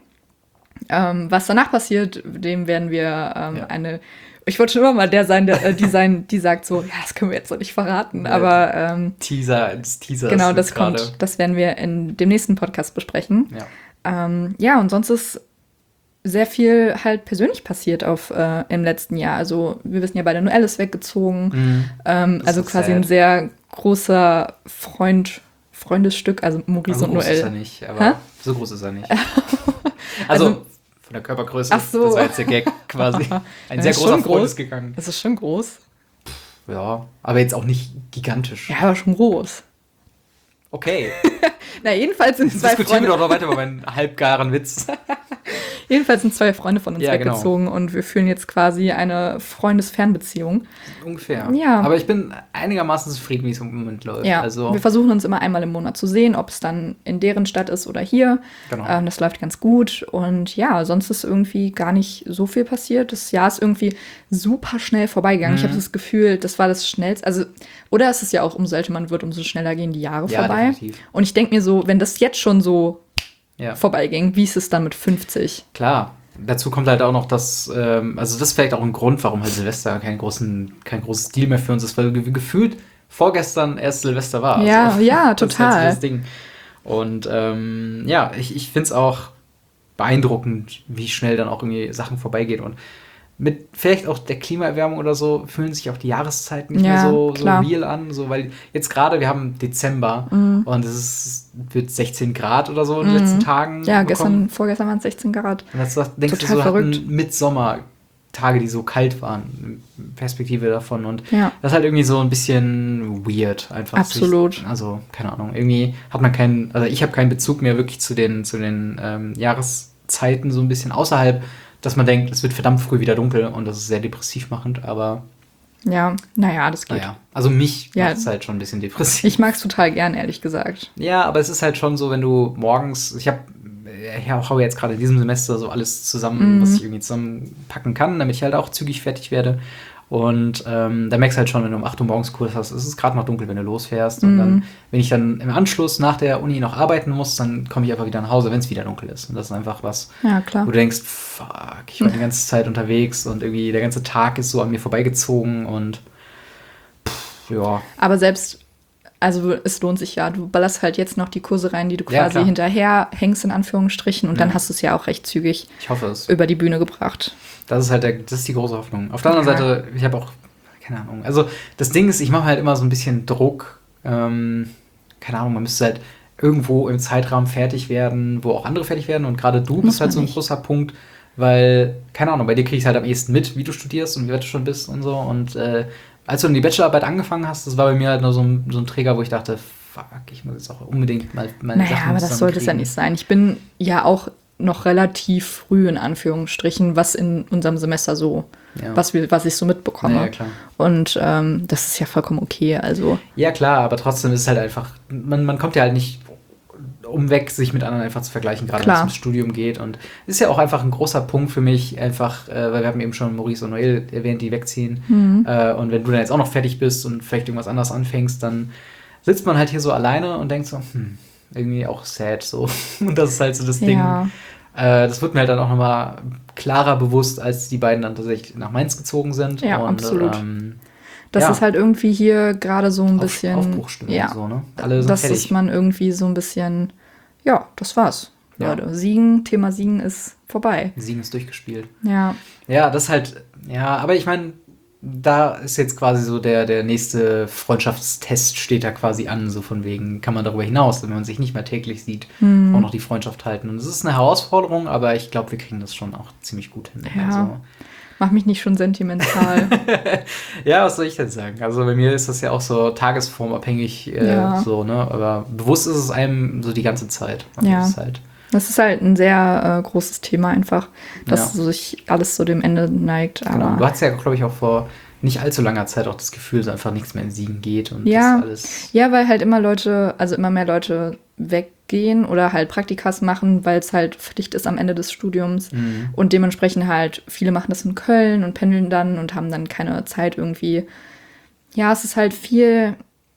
Ähm, was danach passiert, dem werden wir ähm, ja. eine, ich wollte schon immer mal der sein, der, äh, die sein, die sagt so, ja, das können wir jetzt noch nicht verraten, ja, aber ähm, Teaser, das Teaser genau, das kommt, grade. Das werden wir in dem nächsten Podcast besprechen. Ja, ähm, ja und sonst ist sehr viel halt persönlich passiert auf äh, im letzten Jahr. Also wir wissen ja, beide, Noel ist weggezogen. Mm, ähm, also quasi sad. Ein sehr großer Freund, Freundesstück, also Maurice also und Noel. So groß ist er nicht, aber Hä? so groß ist er nicht. also, also von der Körpergröße, ach so. Das war jetzt der Gag quasi. Ein sehr großer Freund groß. Ist gegangen. Das ist schon groß. Ja, aber jetzt auch nicht gigantisch. Ja, aber schon groß. Okay. Na, jedenfalls sind Jetzt zwei diskutieren Freunde... wir doch noch weiter über meinen halbgaren Witz. Jedenfalls sind zwei Freunde von uns ja, weggezogen genau. Und wir führen jetzt quasi eine Freundesfernbeziehung. Ungefähr. Ja. Aber ich bin einigermaßen zufrieden, wie es im Moment läuft. Ja, also wir versuchen uns immer einmal im Monat zu sehen, ob es dann in deren Stadt ist oder hier. Genau. Ähm, das läuft ganz gut. Und ja, sonst ist irgendwie gar nicht so viel passiert. Das Jahr ist irgendwie super schnell vorbeigegangen. Mhm. Ich habe das Gefühl, das war das schnellste. Also, oder ist es ja auch, umso älter man wird, umso schneller gehen die Jahre ja, vorbei. Definitiv. Und ich denke mir so, wenn das jetzt schon so ja. vorbeiging, wie ist es dann mit fünfzig? Klar. Dazu kommt halt auch noch, dass, ähm, also das ist vielleicht auch ein Grund, warum halt Silvester kein, großen, kein großes Deal mehr für uns ist, weil ge- gefühlt vorgestern erst Silvester war. Ja, also, ja, das total. ist halt so das Ding. Und ähm, ja, ich, ich finde es auch beeindruckend, wie schnell dann auch irgendwie Sachen vorbeigehen. Und mit vielleicht auch der Klimaerwärmung oder so fühlen sich auch die Jahreszeiten nicht ja, mehr so, so klar. real an. So, weil jetzt gerade, wir haben Dezember mhm. und es ist, wird sechzehn Grad oder so in den mhm. letzten Tagen. Ja, gestern, vorgestern waren es sechzehn Grad. Und das denkst Total du so, verrückt. hatten Mitsommer-Tage, die so kalt waren, Perspektive davon. Und ja. das ist halt irgendwie so ein bisschen weird. Einfach absolut. Sich, also, keine Ahnung, irgendwie hat man keinen, also ich habe keinen Bezug mehr wirklich zu den, zu den ähm, Jahreszeiten so ein bisschen außerhalb, dass man denkt, es wird verdammt früh wieder dunkel und das ist sehr depressiv machend, aber ja, naja, das geht. Naja, also mich ja. macht es halt schon ein bisschen depressiv. Ich mag es total gern, ehrlich gesagt. Ja, aber es ist halt schon so, wenn du morgens, ich habe ich haue jetzt gerade in diesem Semester so alles zusammen, mhm. was ich irgendwie zusammenpacken kann, damit ich halt auch zügig fertig werde. Und ähm, da merkst du halt schon, wenn du um acht Uhr morgens Kurs hast, es ist gerade noch dunkel, wenn du losfährst. Und Mhm. dann, wenn ich dann im Anschluss nach der Uni noch arbeiten muss, dann komme ich einfach wieder nach Hause, wenn es wieder dunkel ist. Und das ist einfach was, Ja, klar. wo du denkst, fuck, ich war die ganze Zeit unterwegs und irgendwie der ganze Tag ist so an mir vorbeigezogen und pff, ja. Aber selbst, also es lohnt sich ja, du ballerst halt jetzt noch die Kurse rein, die du Ja, quasi klar. hinterher hängst, in Anführungsstrichen, und dann Ja. hast du es ja auch recht zügig Ich hoffe es. über die Bühne gebracht. Das ist halt der, das ist die große Hoffnung. Auf der anderen Ja. Seite, ich habe auch, keine Ahnung, also das Ding ist, ich mache halt immer so ein bisschen Druck, ähm, keine Ahnung, man müsste halt irgendwo im Zeitrahmen fertig werden, wo auch andere fertig werden und gerade du Muss bist halt man so ein nicht. großer Punkt, weil, keine Ahnung, bei dir kriege ich halt am ehesten mit, wie du studierst und wie weit du schon bist und so und äh, als du dann die Bachelorarbeit angefangen hast, das war bei mir halt nur so ein, so ein Träger, wo ich dachte, fuck, ich muss jetzt auch unbedingt mal meine Naja, Sachen aber das sollte es ja zusammenkriegen. nicht sein. Ich bin ja auch noch relativ früh, in Anführungsstrichen, was in unserem Semester so, Ja. was, wir, was ich so mitbekomme. Ja, ja, klar. Und ähm, das ist ja vollkommen okay. Also, Ja, klar, aber trotzdem ist es halt einfach, man, man kommt ja halt nicht umweg, sich mit anderen einfach zu vergleichen, gerade wenn es Klar. ums Studium geht. Und es ist ja auch einfach ein großer Punkt für mich, einfach, äh, weil wir haben eben schon Maurice und Noel erwähnt, die wegziehen. Mhm. Äh, und wenn du dann jetzt auch noch fertig bist und vielleicht irgendwas anderes anfängst, dann sitzt man halt hier so alleine und denkt so, hm, irgendwie auch sad so. Und das ist halt so das Ding. ja. Äh, das wird mir halt dann auch nochmal klarer bewusst, als die beiden dann tatsächlich nach Mainz gezogen sind. Ja, und, absolut. Ähm, das ja. ist halt irgendwie hier gerade so ein Auf, bisschen. Aufbruchstimmung Ja, so, ne? Alle sind das fertig. ist man irgendwie so ein bisschen. Ja, das war's. Ja. Leute, Siegen, Thema Siegen ist vorbei. Siegen ist durchgespielt. Ja. Ja, das ist halt, ja, aber ich meine, da ist jetzt quasi so der, der nächste Freundschaftstest steht da quasi an, so von wegen, kann man darüber hinaus, wenn man sich nicht mehr täglich sieht, Hm. auch noch die Freundschaft halten. Und es ist eine Herausforderung, aber ich glaube, wir kriegen das schon auch ziemlich gut hin. Ja. Also, Mach mich nicht schon sentimental. ja, was soll ich denn sagen? Also bei mir ist das ja auch so tagesformabhängig, äh, Ja. so, ne? Aber bewusst ist es einem so die ganze Zeit. Also Ja. das ist halt, Das ist halt ein sehr äh, großes Thema einfach, dass Ja. sich alles so dem Ende neigt. genau. Aber Du hattest ja, glaube ich, auch vor nicht allzu langer Zeit auch das Gefühl, dass einfach nichts mehr in Siegen geht und Ja. das alles. ja, weil halt immer Leute, also immer mehr Leute weggehen oder halt Praktikas machen, weil es halt Pflicht ist am Ende des Studiums. Mhm. Und dementsprechend halt, viele machen das in Köln und pendeln dann und haben dann keine Zeit irgendwie. Ja, es ist halt viel,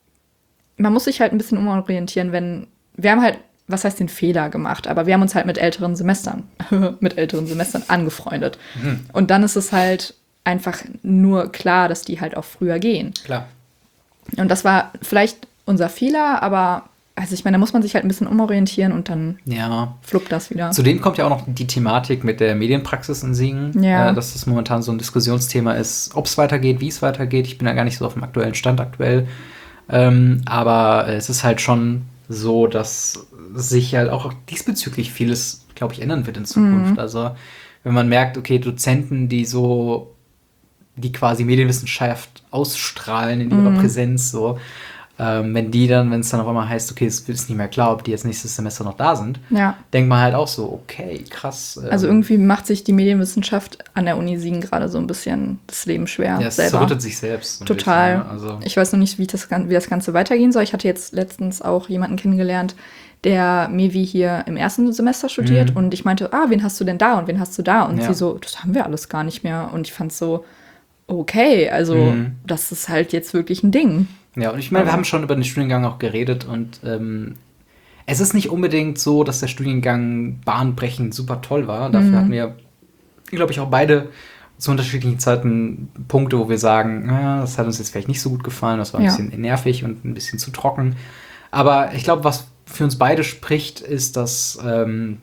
man muss sich halt ein bisschen umorientieren, wenn, wir haben halt, was heißt den Fehler gemacht, aber wir haben uns halt mit älteren Semestern, mit älteren Semestern angefreundet. Mhm. Und dann ist es halt einfach nur klar, dass die halt auch früher gehen. Klar. Und das war vielleicht unser Fehler, aber also ich meine, da muss man sich halt ein bisschen umorientieren und dann Ja. fluppt das wieder. Zudem kommt ja auch noch die Thematik mit der Medienpraxis in Siegen, Ja. äh, dass das momentan so ein Diskussionsthema ist, ob es weitergeht, wie es weitergeht. Ich bin ja gar nicht so auf dem aktuellen Stand aktuell. Ähm, aber es ist halt schon so, dass sich halt auch diesbezüglich vieles, glaube ich, ändern wird in Zukunft. Mhm. Also wenn man merkt, okay, Dozenten, die so, die quasi Medienwissenschaft ausstrahlen in ihrer Mhm. Präsenz, so, ähm, wenn die dann, wenn es dann auf einmal heißt, okay, es ist nicht mehr klar, ob die jetzt nächstes Semester noch da sind, Ja, denkt man halt auch so, okay, krass. Ähm, also irgendwie macht sich die Medienwissenschaft an der Uni Siegen gerade so ein bisschen das Leben schwer ja, es selber. zerrüttet sich selbst. so ein Total. bisschen, ne? Also, Ich weiß noch nicht, wie das, Gan- wie das Ganze weitergehen soll. Ich hatte jetzt letztens auch jemanden kennengelernt, der Mevi hier im ersten Semester studiert. Mhm. Und ich meinte, ah, wen hast du denn da und wen hast du da? Und Ja. sie so, das haben wir alles gar nicht mehr. Und ich fand so, okay, also Mhm. das ist halt jetzt wirklich ein Ding. ja, und ich meine, wir Aber- haben schon über den Studiengang auch geredet und ähm, es ist nicht unbedingt so, dass der Studiengang bahnbrechend super toll war. Dafür Mhm. hatten wir, glaube ich, auch beide zu unterschiedlichen Zeiten Punkte, wo wir sagen, ja, das hat uns jetzt vielleicht nicht so gut gefallen, das war ein Ja. bisschen nervig und ein bisschen zu trocken. Aber ich glaube, was für uns beide spricht, ist, dass ähm,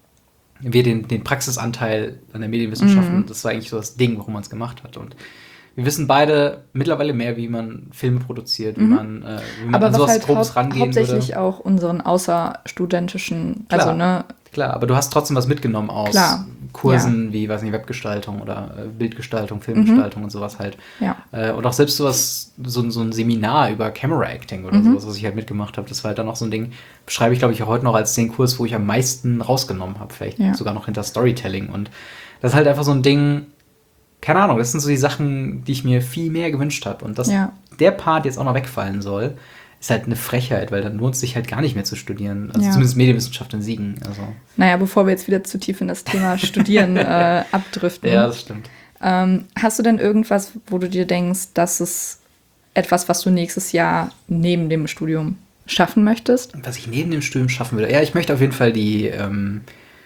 wir den, den Praxisanteil an der Medienwissenschaften, Mhm. das war eigentlich so das Ding, warum man es gemacht hat. Und wir wissen beide mittlerweile mehr, wie man Filme produziert, wie Mhm. man, äh, wie man Aber an was sowas halt Grobes hau rangehen hauptsächlich würde. auch unseren außerstudentischen, Klar. also ne, Klar, aber du hast trotzdem was mitgenommen aus Klar. Kursen wie, weiß nicht, Webgestaltung oder äh, Bildgestaltung, Filmgestaltung und sowas halt. ja. Äh, und auch selbst sowas, so, so ein Seminar über Camera Acting oder Mhm. sowas, was ich halt mitgemacht habe, das war halt dann auch so ein Ding, beschreibe ich, glaube ich, auch heute noch als den Kurs, wo ich am meisten rausgenommen habe, vielleicht Ja. sogar noch hinter Storytelling. Und das ist halt einfach so ein Ding, keine Ahnung, das sind so die Sachen, die ich mir viel mehr gewünscht habe. Und dass Ja. der Part jetzt auch noch wegfallen soll, ist halt eine Frechheit, weil dann lohnt es sich halt gar nicht mehr zu studieren. Also Ja. zumindest Medienwissenschaft in Siegen. Also. Naja, bevor wir jetzt wieder zu tief in das Thema Studieren äh, abdriften. Ja, das stimmt. Ähm, hast du denn irgendwas, wo du dir denkst, das ist etwas, was du nächstes Jahr neben dem Studium schaffen möchtest? Was ich neben dem Studium schaffen würde. Ja, ich möchte auf jeden Fall die ähm,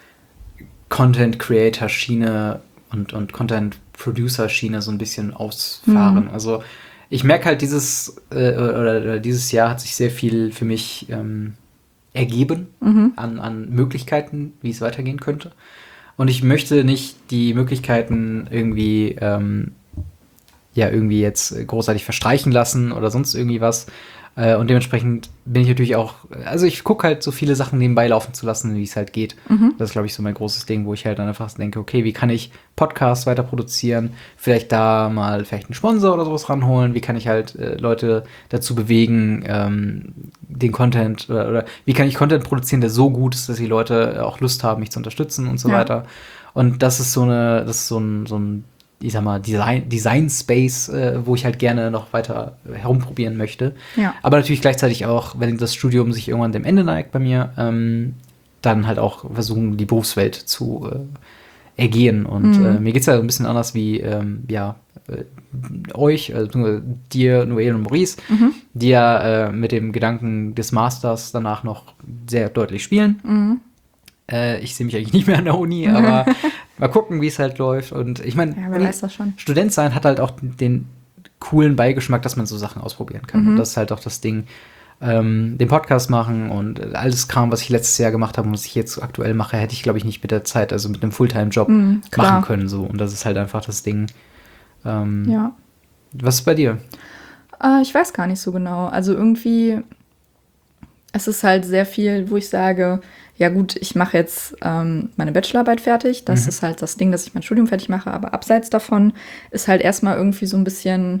Content-Creator-Schiene und, und Content-Producer-Schiene so ein bisschen ausfahren. Mhm. Also ich merke halt, dieses, äh, oder, oder dieses Jahr hat sich sehr viel für mich ähm, ergeben Mhm. an, an Möglichkeiten, wie es weitergehen könnte. Und ich möchte nicht die Möglichkeiten irgendwie, ähm, ja, irgendwie jetzt großartig verstreichen lassen oder sonst irgendwie was. Äh, und dementsprechend bin ich natürlich auch, also ich gucke halt so viele Sachen nebenbei laufen zu lassen, wie es halt geht. Mhm. Das ist, glaube ich, so mein großes Ding, wo ich halt dann einfach denke, okay, wie kann ich Podcasts weiter produzieren? Vielleicht da mal vielleicht einen Sponsor oder sowas ranholen? Wie kann ich halt äh, Leute dazu bewegen, ähm, den Content oder, oder wie kann ich Content produzieren, der so gut ist, dass die Leute auch Lust haben, mich zu unterstützen und so Ja. weiter. Und das ist so eine, das ist so ein, so ein ich sag mal, Design, Design Space, äh, wo ich halt gerne noch weiter herumprobieren möchte. Ja. Aber natürlich gleichzeitig auch, wenn das Studium sich irgendwann dem Ende neigt bei mir, ähm, dann halt auch versuchen, die Berufswelt zu äh, ergehen. Und Mhm. äh, mir geht es ja so ein bisschen anders wie, ähm, ja, äh, euch, also dir, Noel und Maurice, Mhm. die ja äh, mit dem Gedanken des Masters danach noch sehr deutlich spielen. Mhm. Äh, ich sehe mich eigentlich nicht mehr an der Uni, aber mal gucken, wie es halt läuft. Und ich meine, ja, Student sein hat halt auch den coolen Beigeschmack, dass man so Sachen ausprobieren kann. Mhm. Und das ist halt auch das Ding, ähm, den Podcast machen und alles Kram, was ich letztes Jahr gemacht habe und was ich jetzt aktuell mache, hätte ich, glaube ich, nicht mit der Zeit, also mit einem Fulltime-Job mhm, machen können. So. Und das ist halt einfach das Ding. Ähm, ja. Was ist bei dir? Äh, ich weiß gar nicht so genau. Also irgendwie, es ist halt sehr viel, wo ich sage, ja gut, ich mache jetzt ähm, meine Bachelorarbeit fertig. Das mhm. ist halt das Ding, dass ich mein Studium fertig mache. Aber abseits davon ist halt erstmal irgendwie so ein bisschen,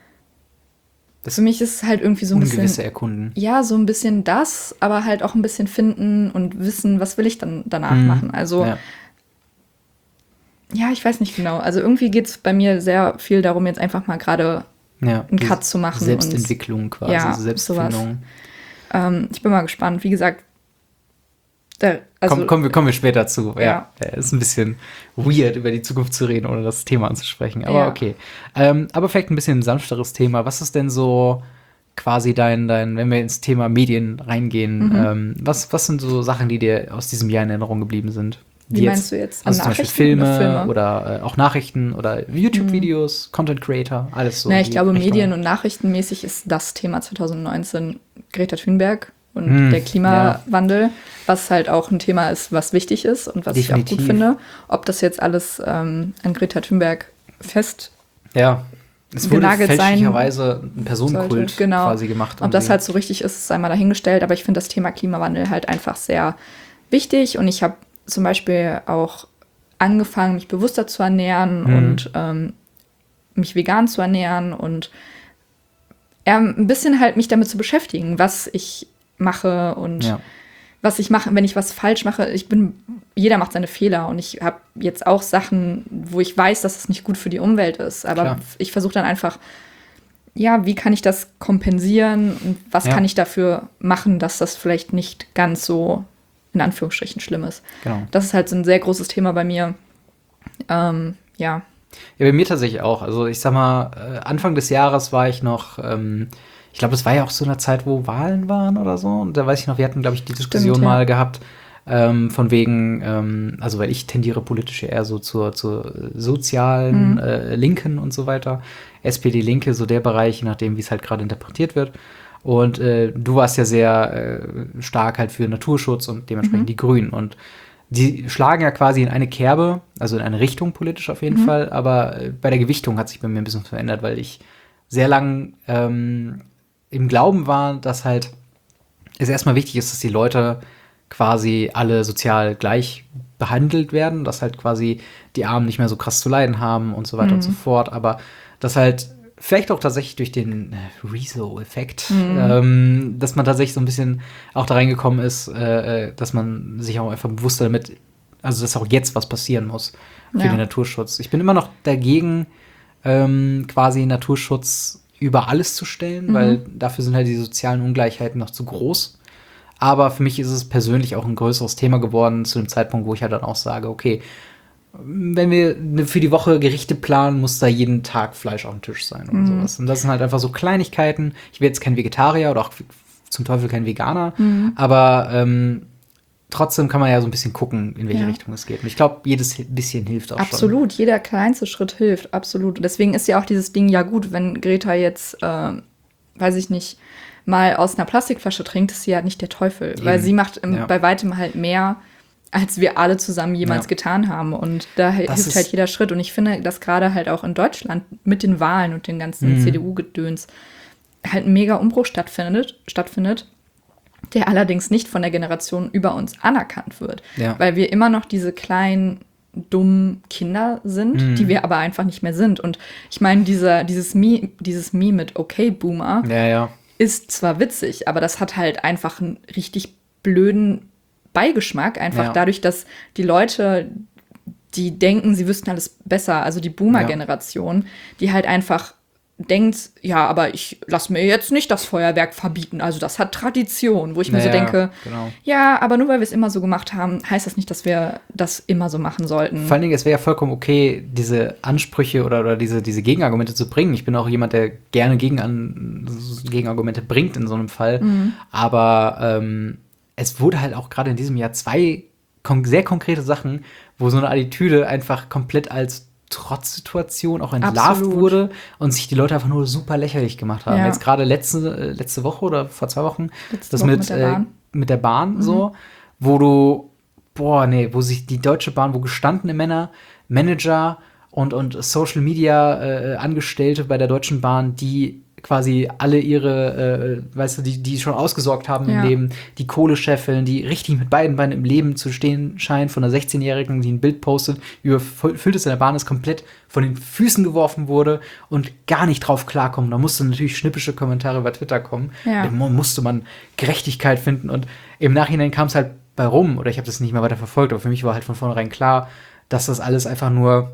das für mich ist es halt irgendwie so ein bisschen ungewisse Erkunden. Ja, so ein bisschen das, aber halt auch ein bisschen finden und wissen, was will ich dann danach mhm. machen. Also ja. ja, ich weiß nicht genau. Also irgendwie geht es bei mir sehr viel darum, jetzt einfach mal gerade ja, einen Cut zu machen. Selbstentwicklung und, quasi, ja, Selbstfindung. Ähm, ich bin mal gespannt. Wie gesagt, der, also, Komm, kommen, wir, kommen wir später zu. Ja. Ja. ja. Ist ein bisschen weird, über die Zukunft zu reden, ohne das Thema anzusprechen. Aber ja. okay. Ähm, aber vielleicht ein bisschen ein sanfteres Thema. Was ist denn so quasi dein, dein wenn wir ins Thema Medien reingehen, mhm. ähm, was, was sind so Sachen, die dir aus diesem Jahr in Erinnerung geblieben sind? Wie meinst du jetzt? Also zum Beispiel Filme oder, Filme? oder äh, auch Nachrichten oder YouTube-Videos, mhm. Content Creator, alles so. Na, ich glaube, Richtung. Medien- und Nachrichtenmäßig ist das Thema zwanzig neunzehn Greta Thunberg und mhm. der Klimawandel, ja. was halt auch ein Thema ist, was wichtig ist und was Definitiv. ich auch gut finde. Ob das jetzt alles ähm, an Greta Thunberg fest ja. Es wurde fälschlicherweise ein Personenkult genau. quasi gemacht. Ob das halt so richtig ist, ist einmal dahingestellt. Aber ich finde das Thema Klimawandel halt einfach sehr wichtig. Und ich habe zum Beispiel auch angefangen, mich bewusster zu ernähren mhm. und ähm, mich vegan zu ernähren und eher ein bisschen halt mich damit zu beschäftigen, was ich mache und ja. was ich mache, wenn ich was falsch mache. Ich bin, jeder macht seine Fehler und ich habe jetzt auch Sachen, wo ich weiß, dass es nicht gut für die Umwelt ist. Aber Klar. ich versuche dann einfach, ja, wie kann ich das kompensieren und was ja. kann ich dafür machen, dass das vielleicht nicht ganz so in Anführungsstrichen schlimm ist. Genau. Das ist halt so ein sehr großes Thema bei mir. Ähm, ja. Ja, bei mir tatsächlich auch. Also ich sag mal, äh, Anfang des Jahres war ich noch, ähm, ich glaube, das war ja auch so eine Zeit, wo Wahlen waren oder so. Und da weiß ich noch, wir hatten, glaube ich, die Diskussion Stimmt, ja. mal gehabt, ähm, von wegen, ähm, also weil ich tendiere politisch eher so zur, zur sozialen mhm. äh, Linken und so weiter. S P D Linke, so der Bereich, je nachdem, wie es halt gerade interpretiert wird. Und äh, du warst ja sehr äh, stark halt für Naturschutz und dementsprechend mhm. die Grünen. Und die schlagen ja quasi in eine Kerbe, also in eine Richtung politisch auf jeden mhm. Fall. Aber äh, bei der Gewichtung hat sich bei mir ein bisschen verändert, weil ich sehr lang ähm, im Glauben war, dass halt es erstmal wichtig ist, dass die Leute quasi alle sozial gleich behandelt werden, dass halt quasi die Armen nicht mehr so krass zu leiden haben und so weiter mhm. und so fort. Aber dass halt vielleicht auch tatsächlich durch den Rezo-Effekt, mhm. ähm, dass man tatsächlich so ein bisschen auch da reingekommen ist, äh, dass man sich auch einfach bewusster damit, also dass auch jetzt was passieren muss für ja. den Naturschutz. Ich bin immer noch dagegen, ähm, quasi Naturschutz über alles zu stellen, mhm. weil dafür sind halt die sozialen Ungleichheiten noch zu groß. Aber für mich ist es persönlich auch ein größeres Thema geworden zu dem Zeitpunkt, wo ich halt dann auch sage, okay, wenn wir für die Woche Gerichte planen, muss da jeden Tag Fleisch auf dem Tisch sein oder mhm. sowas. Und das sind halt einfach so Kleinigkeiten. Ich bin jetzt kein Vegetarier oder auch zum Teufel kein Veganer, mhm. aber ähm, trotzdem kann man ja so ein bisschen gucken, in welche ja. Richtung es geht. Und ich glaube, jedes bisschen hilft auch absolut, schon. Absolut, jeder kleinste Schritt hilft, absolut. Und deswegen ist ja auch dieses Ding ja gut, wenn Greta jetzt, äh, weiß ich nicht, mal aus einer Plastikflasche trinkt, ist sie ja nicht der Teufel. Eben. Weil sie macht im, ja. bei weitem halt mehr, als wir alle zusammen jemals ja. getan haben. Und da das hilft halt jeder Schritt. Und ich finde, dass gerade halt auch in Deutschland mit den Wahlen und den ganzen mhm. C D U-Gedöns halt ein mega Umbruch stattfindet, stattfindet, der allerdings nicht von der Generation über uns anerkannt wird. Ja. Weil wir immer noch diese kleinen, dummen Kinder sind, mhm. die wir aber einfach nicht mehr sind. Und ich meine, dieser, dieses Meme, dieses Meme mit Okay, Boomer ja, ja. ist zwar witzig, aber das hat halt einfach einen richtig blöden Beigeschmack, einfach ja. dadurch, dass die Leute, die denken, sie wüssten alles besser, also die Boomer-Generation, ja. die halt einfach denkt, ja, aber ich lasse mir jetzt nicht das Feuerwerk verbieten, also das hat Tradition, wo ich naja, mir so denke, genau. ja, aber nur weil wir es immer so gemacht haben, heißt das nicht, dass wir das immer so machen sollten. Vor allen Dingen, es wäre ja vollkommen okay, diese Ansprüche oder, oder diese, diese Gegenargumente zu bringen. Ich bin auch jemand, der gerne Gegenan- Gegenargumente bringt in so einem Fall, mhm. aber ähm, es wurde halt auch gerade in diesem Jahr zwei kon- sehr konkrete Sachen, wo so eine Attitüde einfach komplett als Trotzsituation auch entlarvt Absolut. wurde und sich die Leute einfach nur super lächerlich gemacht haben. Ja. Jetzt gerade letzte, äh, letzte Woche oder vor zwei Wochen, Letzte das Woche mit, mit der äh, Bahn. mit der Bahn so, wo du, boah, nee, wo sich die Deutsche Bahn, wo gestandene Männer, Manager und, und Social Media äh, Angestellte bei der Deutschen Bahn, die quasi alle ihre, äh, weißt du, die, die schon ausgesorgt haben Ja. im Leben, die Kohle scheffeln, die richtig mit beiden Beinen im Leben zu stehen scheint, von einer sechzehnjährigen, die ein Bild postet, überfüllt ist in der Bahn, ist komplett von den Füßen geworfen wurde und gar nicht drauf klarkommen. Da mussten natürlich schnippische Kommentare über Twitter kommen. Ja. Da mu- musste man Gerechtigkeit finden und im Nachhinein kam es halt bei rum, oder ich habe das nicht mehr weiter verfolgt, aber für mich war halt von vornherein klar, dass das alles einfach nur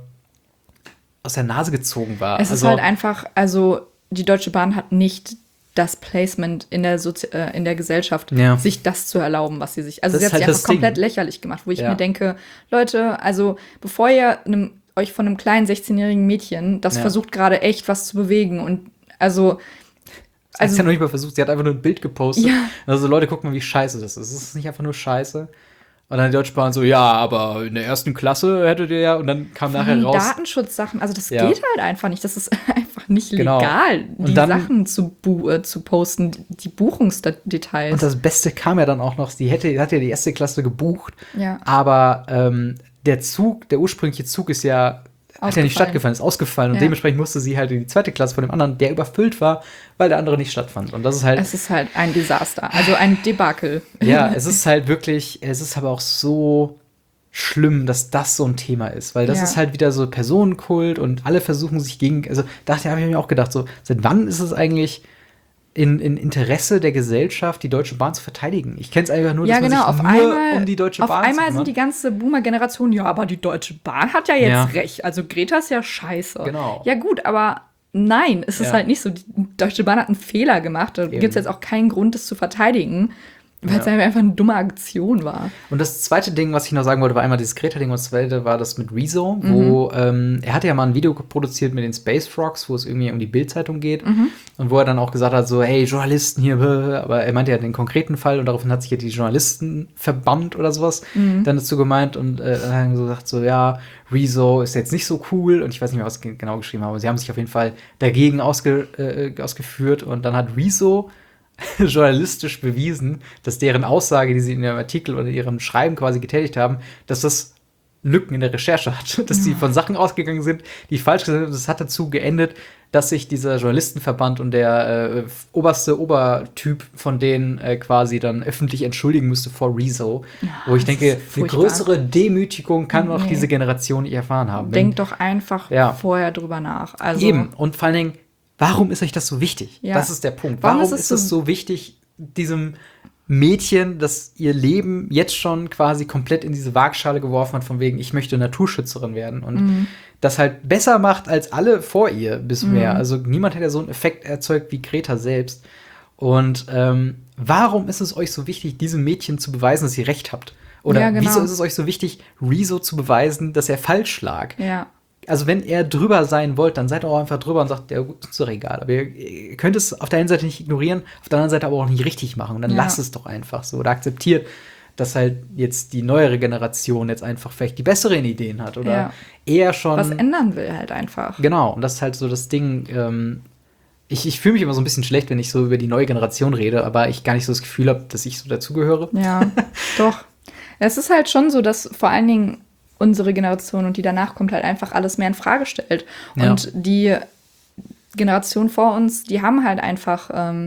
aus der Nase gezogen war. Es ist Also- halt einfach, also die Deutsche Bahn hat nicht das Placement in der, Sozi äh, in der Gesellschaft, Ja. sich das zu erlauben, was sie sich. Also Das sie ist hat sich halt einfach das Ding. komplett lächerlich gemacht, wo ich Ja. mir denke, Leute, also bevor ihr einem, euch von einem kleinen sechzehnjährigen Mädchen, das Ja. versucht gerade echt was zu bewegen und also. Sie hat es Also, ja noch nicht mal versucht, sie hat einfach nur ein Bild gepostet. Ja. Also Leute, guck mal, wie scheiße das ist. Es ist nicht einfach nur scheiße. Und dann die Deutsche Bahn so, ja, aber in der ersten Klasse hättet ihr ja, und dann kam nachher wegen raus. Datenschutzsachen, also das Ja. geht halt einfach nicht. Das ist einfach nicht Genau. legal, Und die dann- Sachen zu, bu äh, zu posten, die Buchungsdetails. Und das Beste kam ja dann auch noch, sie hätte, hat ja die erste Klasse gebucht, Ja. aber ähm, der Zug, der ursprüngliche Zug ist ja, hat ja nicht Ausgefallen. stattgefunden, ist ausgefallen. Und Ja. dementsprechend musste sie halt in die zweite Klasse von dem anderen, der überfüllt war, weil der andere nicht stattfand. Und das ist halt, Es ist halt ein Desaster, also ein Debakel. ja, es ist halt wirklich, es ist aber auch so schlimm, dass das so ein Thema ist, weil das Ja. ist halt wieder so Personenkult und alle versuchen sich gegen, also dachte habe ich mir auch gedacht, so seit wann ist es eigentlich in, in Interesse der Gesellschaft, die Deutsche Bahn zu verteidigen? Ich kenne es einfach nur, Ja, dass genau, man auf sich nur einmal, um die Deutsche auf Bahn einmal zu sind die ganze Boomer-Generation, ja, aber die Deutsche Bahn hat ja jetzt Ja. recht. Also Greta ist ja scheiße. Genau. Ja gut, aber nein, es ist Ja. halt nicht so. Die Deutsche Bahn hat einen Fehler gemacht. Da Eben. gibt es jetzt auch keinen Grund, das zu verteidigen, weil es Ja. einfach eine dumme Aktion war. Und das zweite Ding, was ich noch sagen wollte, war einmal dieses Greta-Ding und das zweite war das mit Rezo, wo ähm, er hatte ja mal ein Video produziert mit den Space Frogs, wo es irgendwie um die Bild-Zeitung geht und wo er dann auch gesagt hat, so, hey, Journalisten hier, bäh, aber er meinte ja den konkreten Fall und daraufhin hat sich ja die Journalistenverband oder sowas dann dazu gemeint und äh, dann haben sie gesagt, so, ja, Rezo ist jetzt nicht so cool und ich weiß nicht mehr, was sie genau geschrieben haben, aber sie haben sich auf jeden Fall dagegen ausge, äh, ausgeführt und dann hat Rezo journalistisch bewiesen, dass deren Aussage, die sie in ihrem Artikel oder in ihrem Schreiben quasi getätigt haben, dass das Lücken in der Recherche hat, dass sie von Sachen ausgegangen sind, die falsch sind. Das hat dazu geendet, dass sich dieser Journalistenverband und der äh, oberste Obertyp von denen äh, quasi dann öffentlich entschuldigen müsste vor Rezo. Wo ich das denke, ist eine furchtbar. größere Demütigung kann auch Nee. diese Generation nicht erfahren haben. Denkt doch einfach Ja. vorher drüber nach. Also, Eben. Und vor allen Dingen, warum ist euch das so wichtig? Ja. Das ist der Punkt. Warum Warum, ist es ist es so wichtig, diesem Mädchen, das ihr Leben jetzt schon quasi komplett in diese Waagschale geworfen hat, von wegen, ich möchte Naturschützerin werden und Mhm. das halt besser macht als alle vor ihr bisher. Also niemand hat ja so einen Effekt erzeugt wie Greta selbst. Und ähm, warum ist es euch so wichtig, diesem Mädchen zu beweisen, dass ihr recht habt? Oder Ja, genau. wieso ist es euch so wichtig, Rezo zu beweisen, dass er falsch lag? ja. Also wenn ihr drüber sein wollt, dann seid auch einfach drüber und sagt, ja, gut, ist doch egal. Aber ihr, ihr könnt es auf der einen Seite nicht ignorieren, auf der anderen Seite aber auch nicht richtig machen. Und dann Ja. lasst es doch einfach so. Oder akzeptiert, dass halt jetzt die neuere Generation jetzt einfach vielleicht die besseren Ideen hat. Oder Ja. eher schon. Was ändern will halt einfach. Genau, und das ist halt so das Ding. Ähm, ich ich fühle mich immer so ein bisschen schlecht, wenn ich so über die neue Generation rede, aber ich gar nicht so das Gefühl habe, dass ich so dazugehöre. Ja, doch. Es ist halt schon so, dass vor allen Dingen unsere Generation und die danach kommt halt einfach alles mehr in Frage stellt. Ja. Und die Generation vor uns, die haben halt einfach ähm,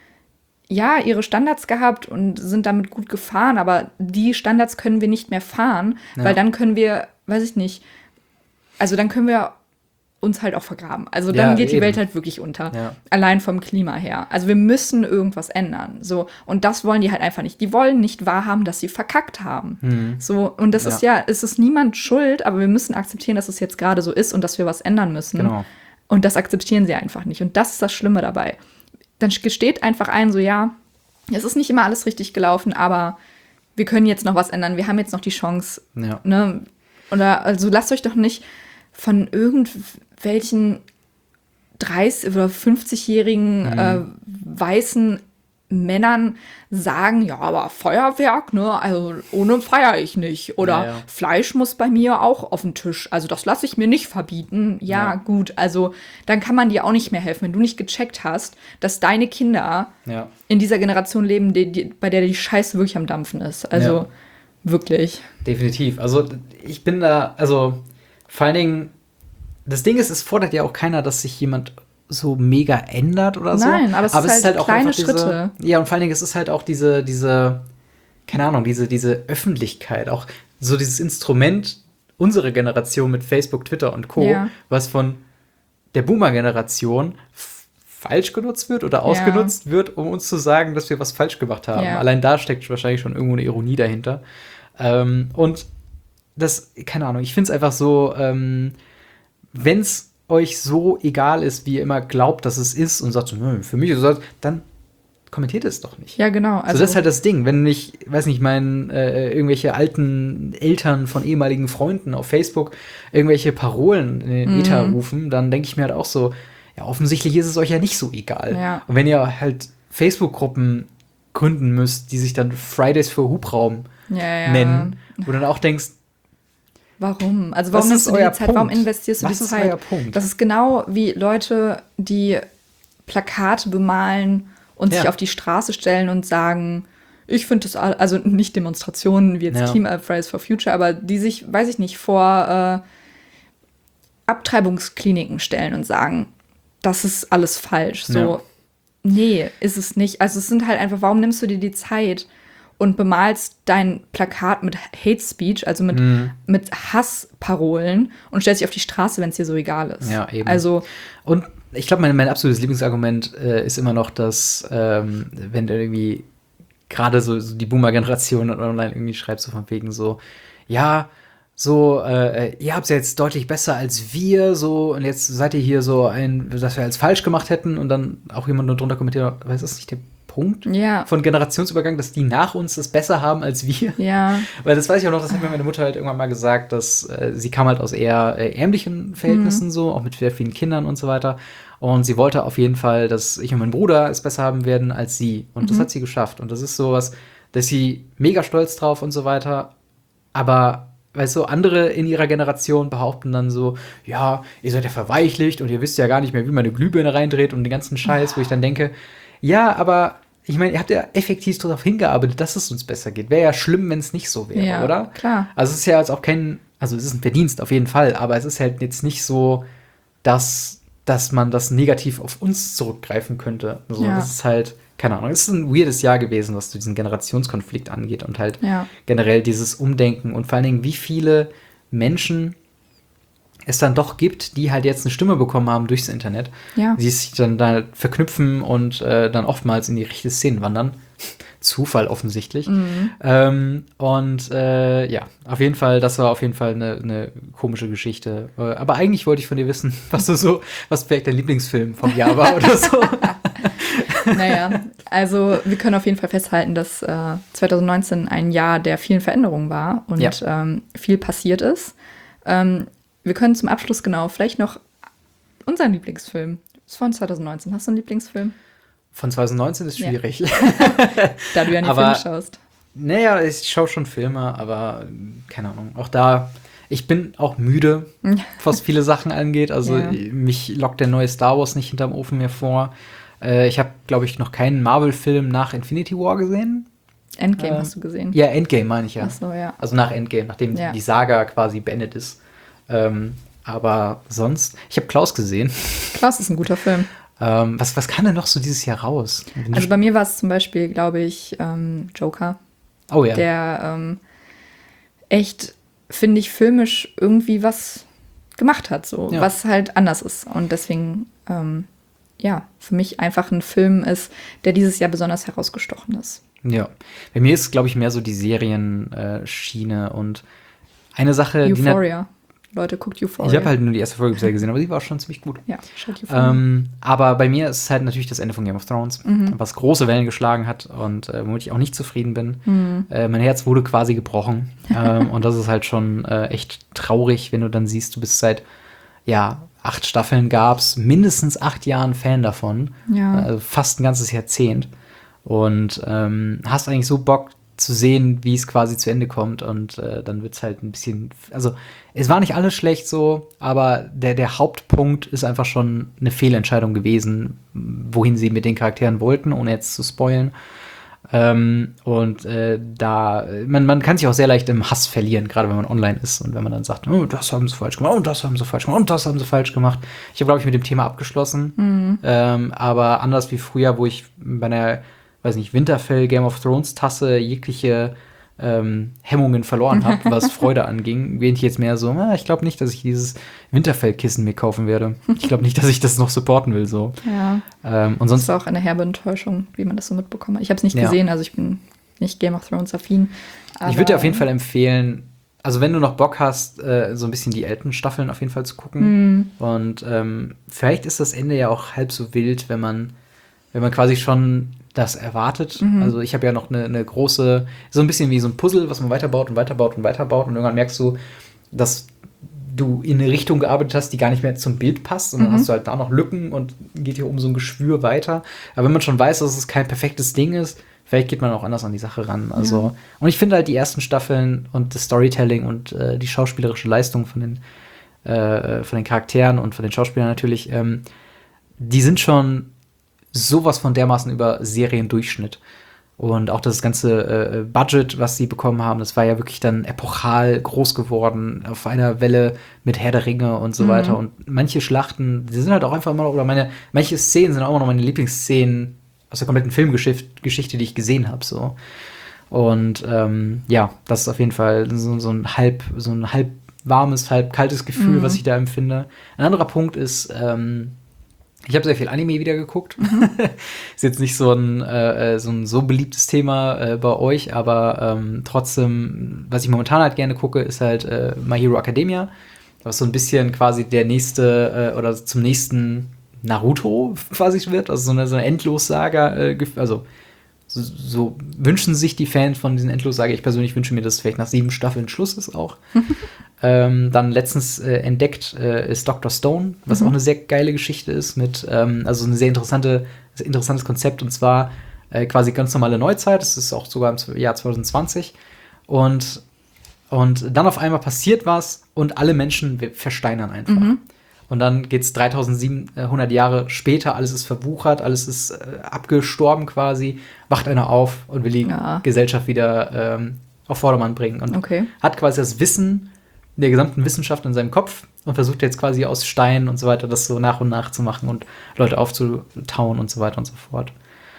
ja ihre Standards gehabt und sind damit gut gefahren, aber die Standards können wir nicht mehr fahren, Ja. weil dann können wir, weiß ich nicht, also dann können wir uns halt auch vergraben. Also dann Ja, geht die eben. Welt halt wirklich unter. Ja. Allein vom Klima her. Also wir müssen irgendwas ändern. So. Und das wollen die halt einfach nicht. Die wollen nicht wahrhaben, dass sie verkackt haben. So. Und das Ja. ist ja, es ist niemand schuld, aber wir müssen akzeptieren, dass es jetzt gerade so ist und dass wir was ändern müssen. Genau. Und das akzeptieren sie einfach nicht. Und das ist das Schlimme dabei. Dann gesteht einfach ein, so ja, es ist nicht immer alles richtig gelaufen, aber wir können jetzt noch was ändern. Wir haben jetzt noch die Chance. Ja. Ne? Oder also lasst euch doch nicht von irgendwelchen dreißig- oder fünfzigjährigen Mhm. äh, weißen Männern sagen, ja, aber Feuerwerk, ne, also ohne feiere ich nicht. Oder Ja, ja. Fleisch muss bei mir auch auf den Tisch. Also das lasse ich mir nicht verbieten. Ja, Ja. gut, also dann kann man dir auch nicht mehr helfen, wenn du nicht gecheckt hast, dass deine Kinder Ja. in dieser Generation leben, die, die, bei der die Scheiße wirklich am Dampfen ist. Also Ja. wirklich. Definitiv. Also ich bin da, also vor allen Dingen, das Ding ist, es fordert ja auch keiner, dass sich jemand so mega ändert oder so. Nein, aber es ist halt kleine einfach diese, Schritte. Ja, und vor allen Dingen, es ist halt auch diese, diese, keine Ahnung, diese, diese Öffentlichkeit, auch so dieses Instrument, unsere Generation mit Facebook, Twitter und Co., Ja. was von der Boomer-Generation f- falsch genutzt wird oder ausgenutzt wird, um uns zu sagen, dass wir was falsch gemacht haben. Ja. Allein da steckt wahrscheinlich schon irgendwo eine Ironie dahinter. Ähm, und das, keine Ahnung, ich finde es einfach so, ähm, wenn es euch so egal ist, wie ihr immer glaubt, dass es ist und sagt so, "Nö, für mich ist das", dann kommentiert es doch nicht. Ja, genau. Also das ist halt das Ding, wenn ich, weiß nicht, mein, äh, irgendwelche alten Eltern von ehemaligen Freunden auf Facebook irgendwelche Parolen in den Mhm. Ether rufen, dann denke ich mir halt auch so, ja, offensichtlich ist es euch ja nicht so egal. Ja. Und wenn ihr halt Facebook-Gruppen gründen müsst, die sich dann Fridays für Hubraum ja, ja. nennen, wo du dann auch denkst, Warum? Also warum Was nimmst ist du dir euer die Zeit? Warum Punkt? investierst du Was die ist Zeit? euer Punkt? Das ist genau wie Leute, die Plakate bemalen und sich Ja. auf die Straße stellen und sagen, ich finde das, all- also nicht Demonstrationen wie jetzt Ja. Team äh, Fridays for Future, aber die sich, weiß ich nicht, vor äh, Abtreibungskliniken stellen und sagen, das ist alles falsch. So, Ja. nee, ist es nicht. Also es sind halt einfach, warum nimmst du dir die Zeit und bemalst dein Plakat mit Hate Speech, also mit, Mhm. mit Hassparolen und stellst dich auf die Straße, wenn es dir so egal ist. Ja, eben. Also, Und ich glaube, mein, mein absolutes Lieblingsargument äh, ist immer noch, dass, ähm, wenn du irgendwie gerade so, so die Boomer-Generation online irgendwie schreibt, so von wegen so, ja, so, äh, ihr habt es ja jetzt deutlich besser als wir, so, und jetzt seid ihr hier so ein, dass wir als falsch gemacht hätten, und dann auch jemand nur drunter kommentiert, aber ist das nicht der Punkt ja, von Generationsübergang, dass die nach uns das besser haben als wir? ja, Weil das weiß ich auch noch, das hat mir meine Mutter halt irgendwann mal gesagt, dass äh, sie kam halt aus eher äh, ärmlichen Verhältnissen, so, auch mit sehr vielen Kindern und so weiter. Und sie wollte auf jeden Fall, dass ich und mein Bruder es besser haben werden als sie. Und das hat sie geschafft. Und das ist sowas, da ist sie mega stolz drauf und so weiter. Aber, weißt du, andere in ihrer Generation behaupten dann so, ja, ihr seid ja verweichlicht und ihr wisst ja gar nicht mehr, wie man eine Glühbirne reindreht und den ganzen Scheiß, wo ich dann denke, ja, aber ich meine, ihr habt ja effektiv darauf hingearbeitet, dass es uns besser geht. Wäre ja schlimm, wenn es nicht so wäre, ja, oder? klar. Also es ist ja jetzt auch kein, also es ist ein Verdienst auf jeden Fall, aber es ist halt jetzt nicht so, dass, dass man das negativ auf uns zurückgreifen könnte. Also Ja. das ist halt, keine Ahnung, es ist ein weirdes Jahr gewesen, was diesen Generationskonflikt angeht und halt Ja. generell dieses Umdenken und vor allen Dingen, wie viele Menschen es dann doch gibt, die halt jetzt eine Stimme bekommen haben durchs Internet, Ja. die sich dann da verknüpfen und äh, dann oftmals in die rechte Szene wandern. Zufall offensichtlich. Mhm. Ähm, und äh, ja, auf jeden Fall, das war auf jeden Fall eine, eine komische Geschichte. Äh, aber eigentlich wollte ich von dir wissen, was du so, was vielleicht dein Lieblingsfilm vom Jahr war oder so. Naja, also wir können auf jeden Fall festhalten, dass äh, zwanzig neunzehn ein Jahr der vielen Veränderungen war und Ja. ähm, viel passiert ist. Ähm, wir können zum Abschluss genau vielleicht noch unseren Lieblingsfilm. Das ist von zwanzig neunzehn. Hast du einen Lieblingsfilm? Von zwanzig neunzehn ist Ja. schwierig. Da du ja nie Aber- Filme schaust. Naja, ich schaue schon Filme, aber ähm, keine Ahnung. Auch da, ich bin auch müde, was viele Sachen angeht. Also Ja. mich lockt der neue Star Wars nicht hinterm Ofen mehr vor. Äh, ich habe, glaube ich, noch keinen Marvel-Film nach Infinity War gesehen. Endgame Äh, hast du gesehen. Ja, Endgame meine ich ja. Ach so, ja. Also nach Endgame, nachdem Ja. die Saga quasi beendet ist. Ähm, aber sonst, ich habe Klaus gesehen. Klaus ist ein guter Film. Ähm, was, was kam denn noch so dieses Jahr raus? Also bei mir war es zum Beispiel, glaube ich, ähm, Joker, oh ja. der ähm, echt, finde ich, filmisch irgendwie was gemacht hat, so, Ja. was halt anders ist. Und deswegen, ähm, ja, für mich einfach ein Film ist, der dieses Jahr besonders herausgestochen ist. Ja. Bei mir ist, glaube ich, mehr so die Serienschiene äh, Schiene und eine Sache, die nat- Euphoria. Leute, guckt Euphoria. ich habe halt nur die erste Folge bisher gesehen, aber die war schon ziemlich gut. Ja, schaut Euphoria. Ähm, aber bei mir ist es halt natürlich das Ende von Game of Thrones, Mhm. was große Wellen geschlagen hat und äh, womit ich auch nicht zufrieden bin. Mhm. Äh, mein Herz wurde quasi gebrochen. ähm, und das ist halt schon äh, echt traurig, wenn du dann siehst, du bist seit, ja, acht Staffeln gab's, mindestens acht Jahren Fan davon. Ja. Also fast ein ganzes Jahrzehnt. Und ähm, hast eigentlich so Bock zu sehen, wie es quasi zu Ende kommt. Und äh, dann wird es halt ein bisschen, also es war nicht alles schlecht so, aber der, der Hauptpunkt ist einfach schon eine Fehlentscheidung gewesen, wohin sie mit den Charakteren wollten, ohne jetzt zu spoilen. Ähm, und äh, da, man, man kann sich auch sehr leicht im Hass verlieren, gerade wenn man online ist und wenn man dann sagt, oh, das haben sie falsch gemacht, und das haben sie falsch gemacht, und das haben sie falsch gemacht. Ich habe, glaube ich, mit dem Thema abgeschlossen. Mhm. Ähm, aber anders wie früher, wo ich bei einer, weiß nicht, Winterfell Game of Thrones Tasse jegliche ähm, Hemmungen verloren habe, was Freude anging, bin ich jetzt mehr so, ah, ich glaube nicht, dass ich dieses Winterfell-Kissen mir kaufen werde. Ich glaube nicht, dass ich das noch supporten will. So. Ja. Ähm, und sonst das ist auch eine herbe Enttäuschung, wie man das so mitbekommen hat. Ich habe es nicht ja. gesehen, also ich bin nicht Game of Thrones affin. Ich würde dir auf jeden Fall empfehlen, also wenn du noch Bock hast, äh, so ein bisschen die alten Staffeln auf jeden Fall zu gucken. Mhm. Und ähm, vielleicht ist das Ende ja auch halb so wild, wenn man, wenn man quasi schon das erwartet. Mhm. Also ich habe ja noch eine, eine große, so ein bisschen wie so ein Puzzle, was man weiterbaut und weiterbaut und weiterbaut. Und irgendwann merkst du, dass du in eine Richtung gearbeitet hast, die gar nicht mehr zum Bild passt. Und dann mhm. hast du halt da noch Lücken und geht hier um so ein Geschwür weiter. Aber wenn man schon weiß, dass es kein perfektes Ding ist, vielleicht geht man auch anders an die Sache ran. Also, ja. Und ich finde halt die ersten Staffeln und das Storytelling und äh, die schauspielerische Leistung von den, äh, von den Charakteren und von den Schauspielern natürlich, ähm, die sind schon sowas von dermaßen über Seriendurchschnitt. Und auch das ganze äh, Budget, was sie bekommen haben, das war ja wirklich dann epochal groß geworden, auf einer Welle mit Herr der Ringe und so mhm. weiter. Und manche Schlachten, die sind halt auch einfach immer noch, oder meine, manche Szenen sind auch immer noch meine Lieblingsszenen aus der kompletten Filmgeschichte, die ich gesehen habe. So. Und ähm, ja, das ist auf jeden Fall so, so ein halb, so ein halb warmes, halb kaltes Gefühl, mhm. was ich da empfinde. Ein anderer Punkt ist, ähm, ich habe sehr viel Anime wieder geguckt. Mhm. Ist jetzt nicht so ein, äh, so ein so beliebtes Thema äh, bei euch, aber ähm, trotzdem, was ich momentan halt gerne gucke, ist halt äh, My Hero Academia, was so ein bisschen quasi der nächste äh, oder zum nächsten Naruto quasi wird, also so eine, so eine Endlossaga, äh, also so, so wünschen sich die Fans von diesen Endlossaga. Ich persönlich wünsche mir, dass vielleicht nach sieben Staffeln Schluss ist auch. ähm, dann letztens äh, entdeckt äh, ist Doktor Stone, was mhm. auch eine sehr geile Geschichte ist, mit ähm, also ein sehr interessante, sehr interessantes Konzept, und zwar äh, quasi ganz normale Neuzeit. Das ist auch sogar im Jahr zwanzig zwanzig. Und, und dann auf einmal passiert was und alle Menschen versteinern einfach. Mhm. Und dann geht's dreitausendsiebenhundert Jahre später, alles ist verwuchert, alles ist äh, abgestorben quasi, wacht einer auf und will die ja. Gesellschaft wieder ähm, auf Vordermann bringen. Und okay. hat quasi das Wissen der gesamten Wissenschaft in seinem Kopf und versucht jetzt quasi aus Stein und so weiter das so nach und nach zu machen und Leute aufzutauen und so weiter und so fort.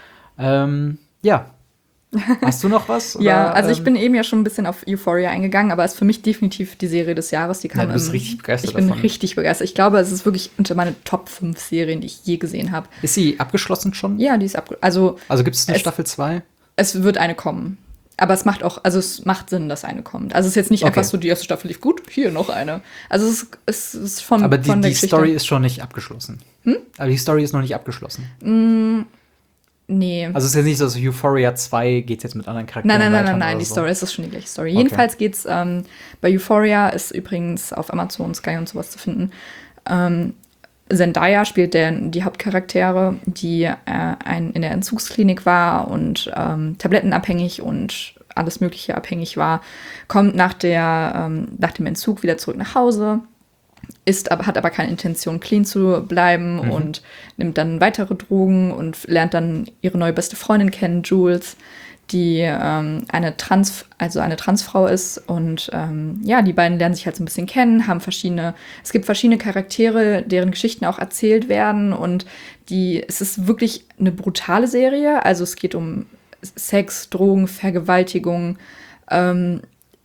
Ähm, ja. Hast du noch was? Oder, ja, also ich ähm, bin eben ja schon ein bisschen auf Euphoria eingegangen, aber es ist für mich definitiv die Serie des Jahres. Die kam ja, du bist im, richtig begeistert Ich bin davon. richtig begeistert. Ich glaube, es ist wirklich unter meine Top fünf Serien, die ich je gesehen habe. Ist sie abgeschlossen schon? Ja, die ist abgeschlossen. Also, also gibt es eine es, Staffel zwei? Es wird eine kommen. Aber es macht auch, also es macht Sinn, dass eine kommt. Also es ist jetzt nicht okay. einfach so, die erste Staffel lief gut, hier noch eine. Also es ist, es ist von, aber die, von der die Geschichte. Story ist schon nicht abgeschlossen. Hm? Aber die Story ist noch nicht abgeschlossen. Mm, nee. Also es ist jetzt nicht so, dass Euphoria zwei geht jetzt mit anderen Charakteren Nein, nein, nein, weiter nein, nein, die so. Story ist schon die gleiche Story. Okay. Jedenfalls geht's ähm, bei Euphoria, ist übrigens auf Amazon, Sky und sowas zu finden. Ähm, Zendaya spielt der, die Hauptcharaktere, die äh, ein, in der Entzugsklinik war und ähm, tablettenabhängig und alles Mögliche abhängig war, kommt nach, der, ähm, nach dem Entzug wieder zurück nach Hause, ist aber, hat aber keine Intention, clean zu bleiben mhm. und nimmt dann weitere Drogen und lernt dann ihre neue beste Freundin kennen, Jules, die ähm, eine Trans, also eine Transfrau ist. Und ähm, ja, die beiden lernen sich halt so ein bisschen kennen, haben verschiedene, es gibt verschiedene Charaktere, deren Geschichten auch erzählt werden. Und die, es ist wirklich eine brutale Serie. Also es geht um Sex, Drogen, Vergewaltigung, ähm,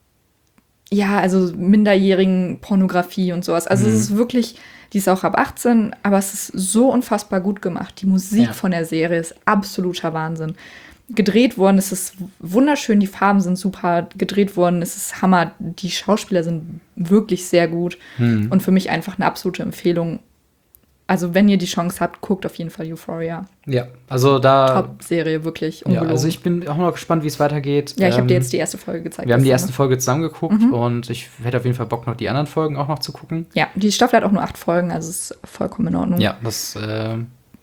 ja, also minderjährigen Pornografie und sowas. Also mhm. es ist wirklich, die ist auch ab achtzehn, aber es ist so unfassbar gut gemacht. Die Musik ja. von der Serie ist absoluter Wahnsinn. Gedreht worden, es ist wunderschön, die Farben sind super, gedreht worden, es ist Hammer, die Schauspieler sind wirklich sehr gut mhm. und für mich einfach eine absolute Empfehlung. Also wenn ihr die Chance habt, guckt auf jeden Fall Euphoria. Ja, also da... Top-Serie, wirklich ungelogen. Ja, also ich bin auch noch gespannt, wie es weitergeht. Ja, ich habe ähm, dir jetzt die erste Folge gezeigt. Wir haben die erste Folge zusammen geguckt mhm. und ich hätte auf jeden Fall Bock, noch die anderen Folgen auch noch zu gucken. Ja, die Staffel hat auch nur acht Folgen, also ist vollkommen in Ordnung. Ja, das äh,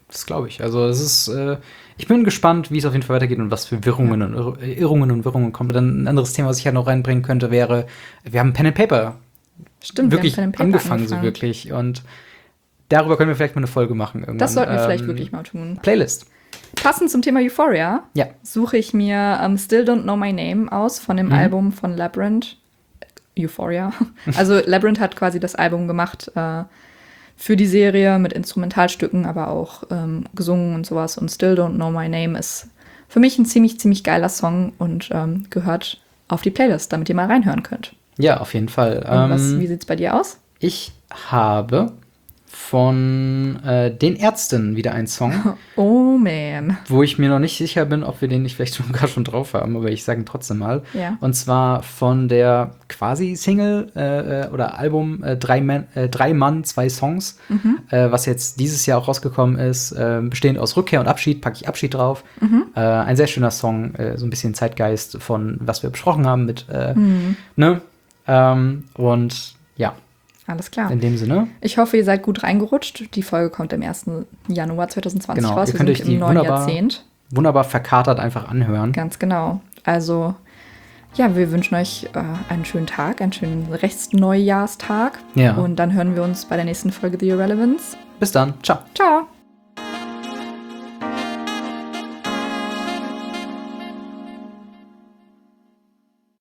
das glaube ich. Also es ist, äh, ich bin gespannt, wie es auf jeden Fall weitergeht und was für Wirrungen ja. und Irr Irrungen und Wirrungen kommen. Dann ein anderes Thema, was ich halt noch reinbringen könnte, wäre, wir haben Pen and Paper. Stimmt, wirklich wir haben Pen and Paper angefangen, angefangen. so wirklich. Und darüber können wir vielleicht mal eine Folge machen irgendwann. Das sollten wir ähm, vielleicht wirklich mal tun. Playlist. Passend zum Thema Euphoria ja. suche ich mir um, Still Don't Know My Name aus von dem mhm. Album von Labyrinth. Euphoria. Also Labyrinth hat quasi das Album gemacht äh, für die Serie mit Instrumentalstücken, aber auch ähm, gesungen und sowas. Und Still Don't Know My Name ist für mich ein ziemlich, ziemlich geiler Song und ähm, gehört auf die Playlist, damit ihr mal reinhören könnt. Ja, auf jeden Fall. Und ähm, was, wie sieht's bei dir aus? Ich habe von äh, den Ärzten wieder einen Song. Oh man. Wo ich mir noch nicht sicher bin, ob wir den nicht vielleicht sogar schon drauf haben, aber ich sage ihn trotzdem mal. Ja. Und zwar von der quasi Single äh, oder Album äh, drei, Man, äh, drei Mann, zwei Songs, mhm. äh, was jetzt dieses Jahr auch rausgekommen ist, äh, bestehend aus Rückkehr und Abschied, packe ich Abschied drauf. Mhm. Äh, ein sehr schöner Song, äh, so ein bisschen Zeitgeist von was wir besprochen haben mit, äh, mhm. ne? Ähm, und ja. Alles klar. In dem Sinne. Ich hoffe, ihr seid gut reingerutscht. Die Folge kommt am ersten Januar zwanzig zwanzig genau. raus. Ihr könnt euch die im neuen wunderbar, Jahrzehnt. wunderbar verkatert einfach anhören. Ganz genau. Also, ja, wir wünschen euch äh, einen schönen Tag, einen schönen Restneujahrstag. Ja. Und dann hören wir uns bei der nächsten Folge The Irrelevance. Bis dann. Ciao. Ciao.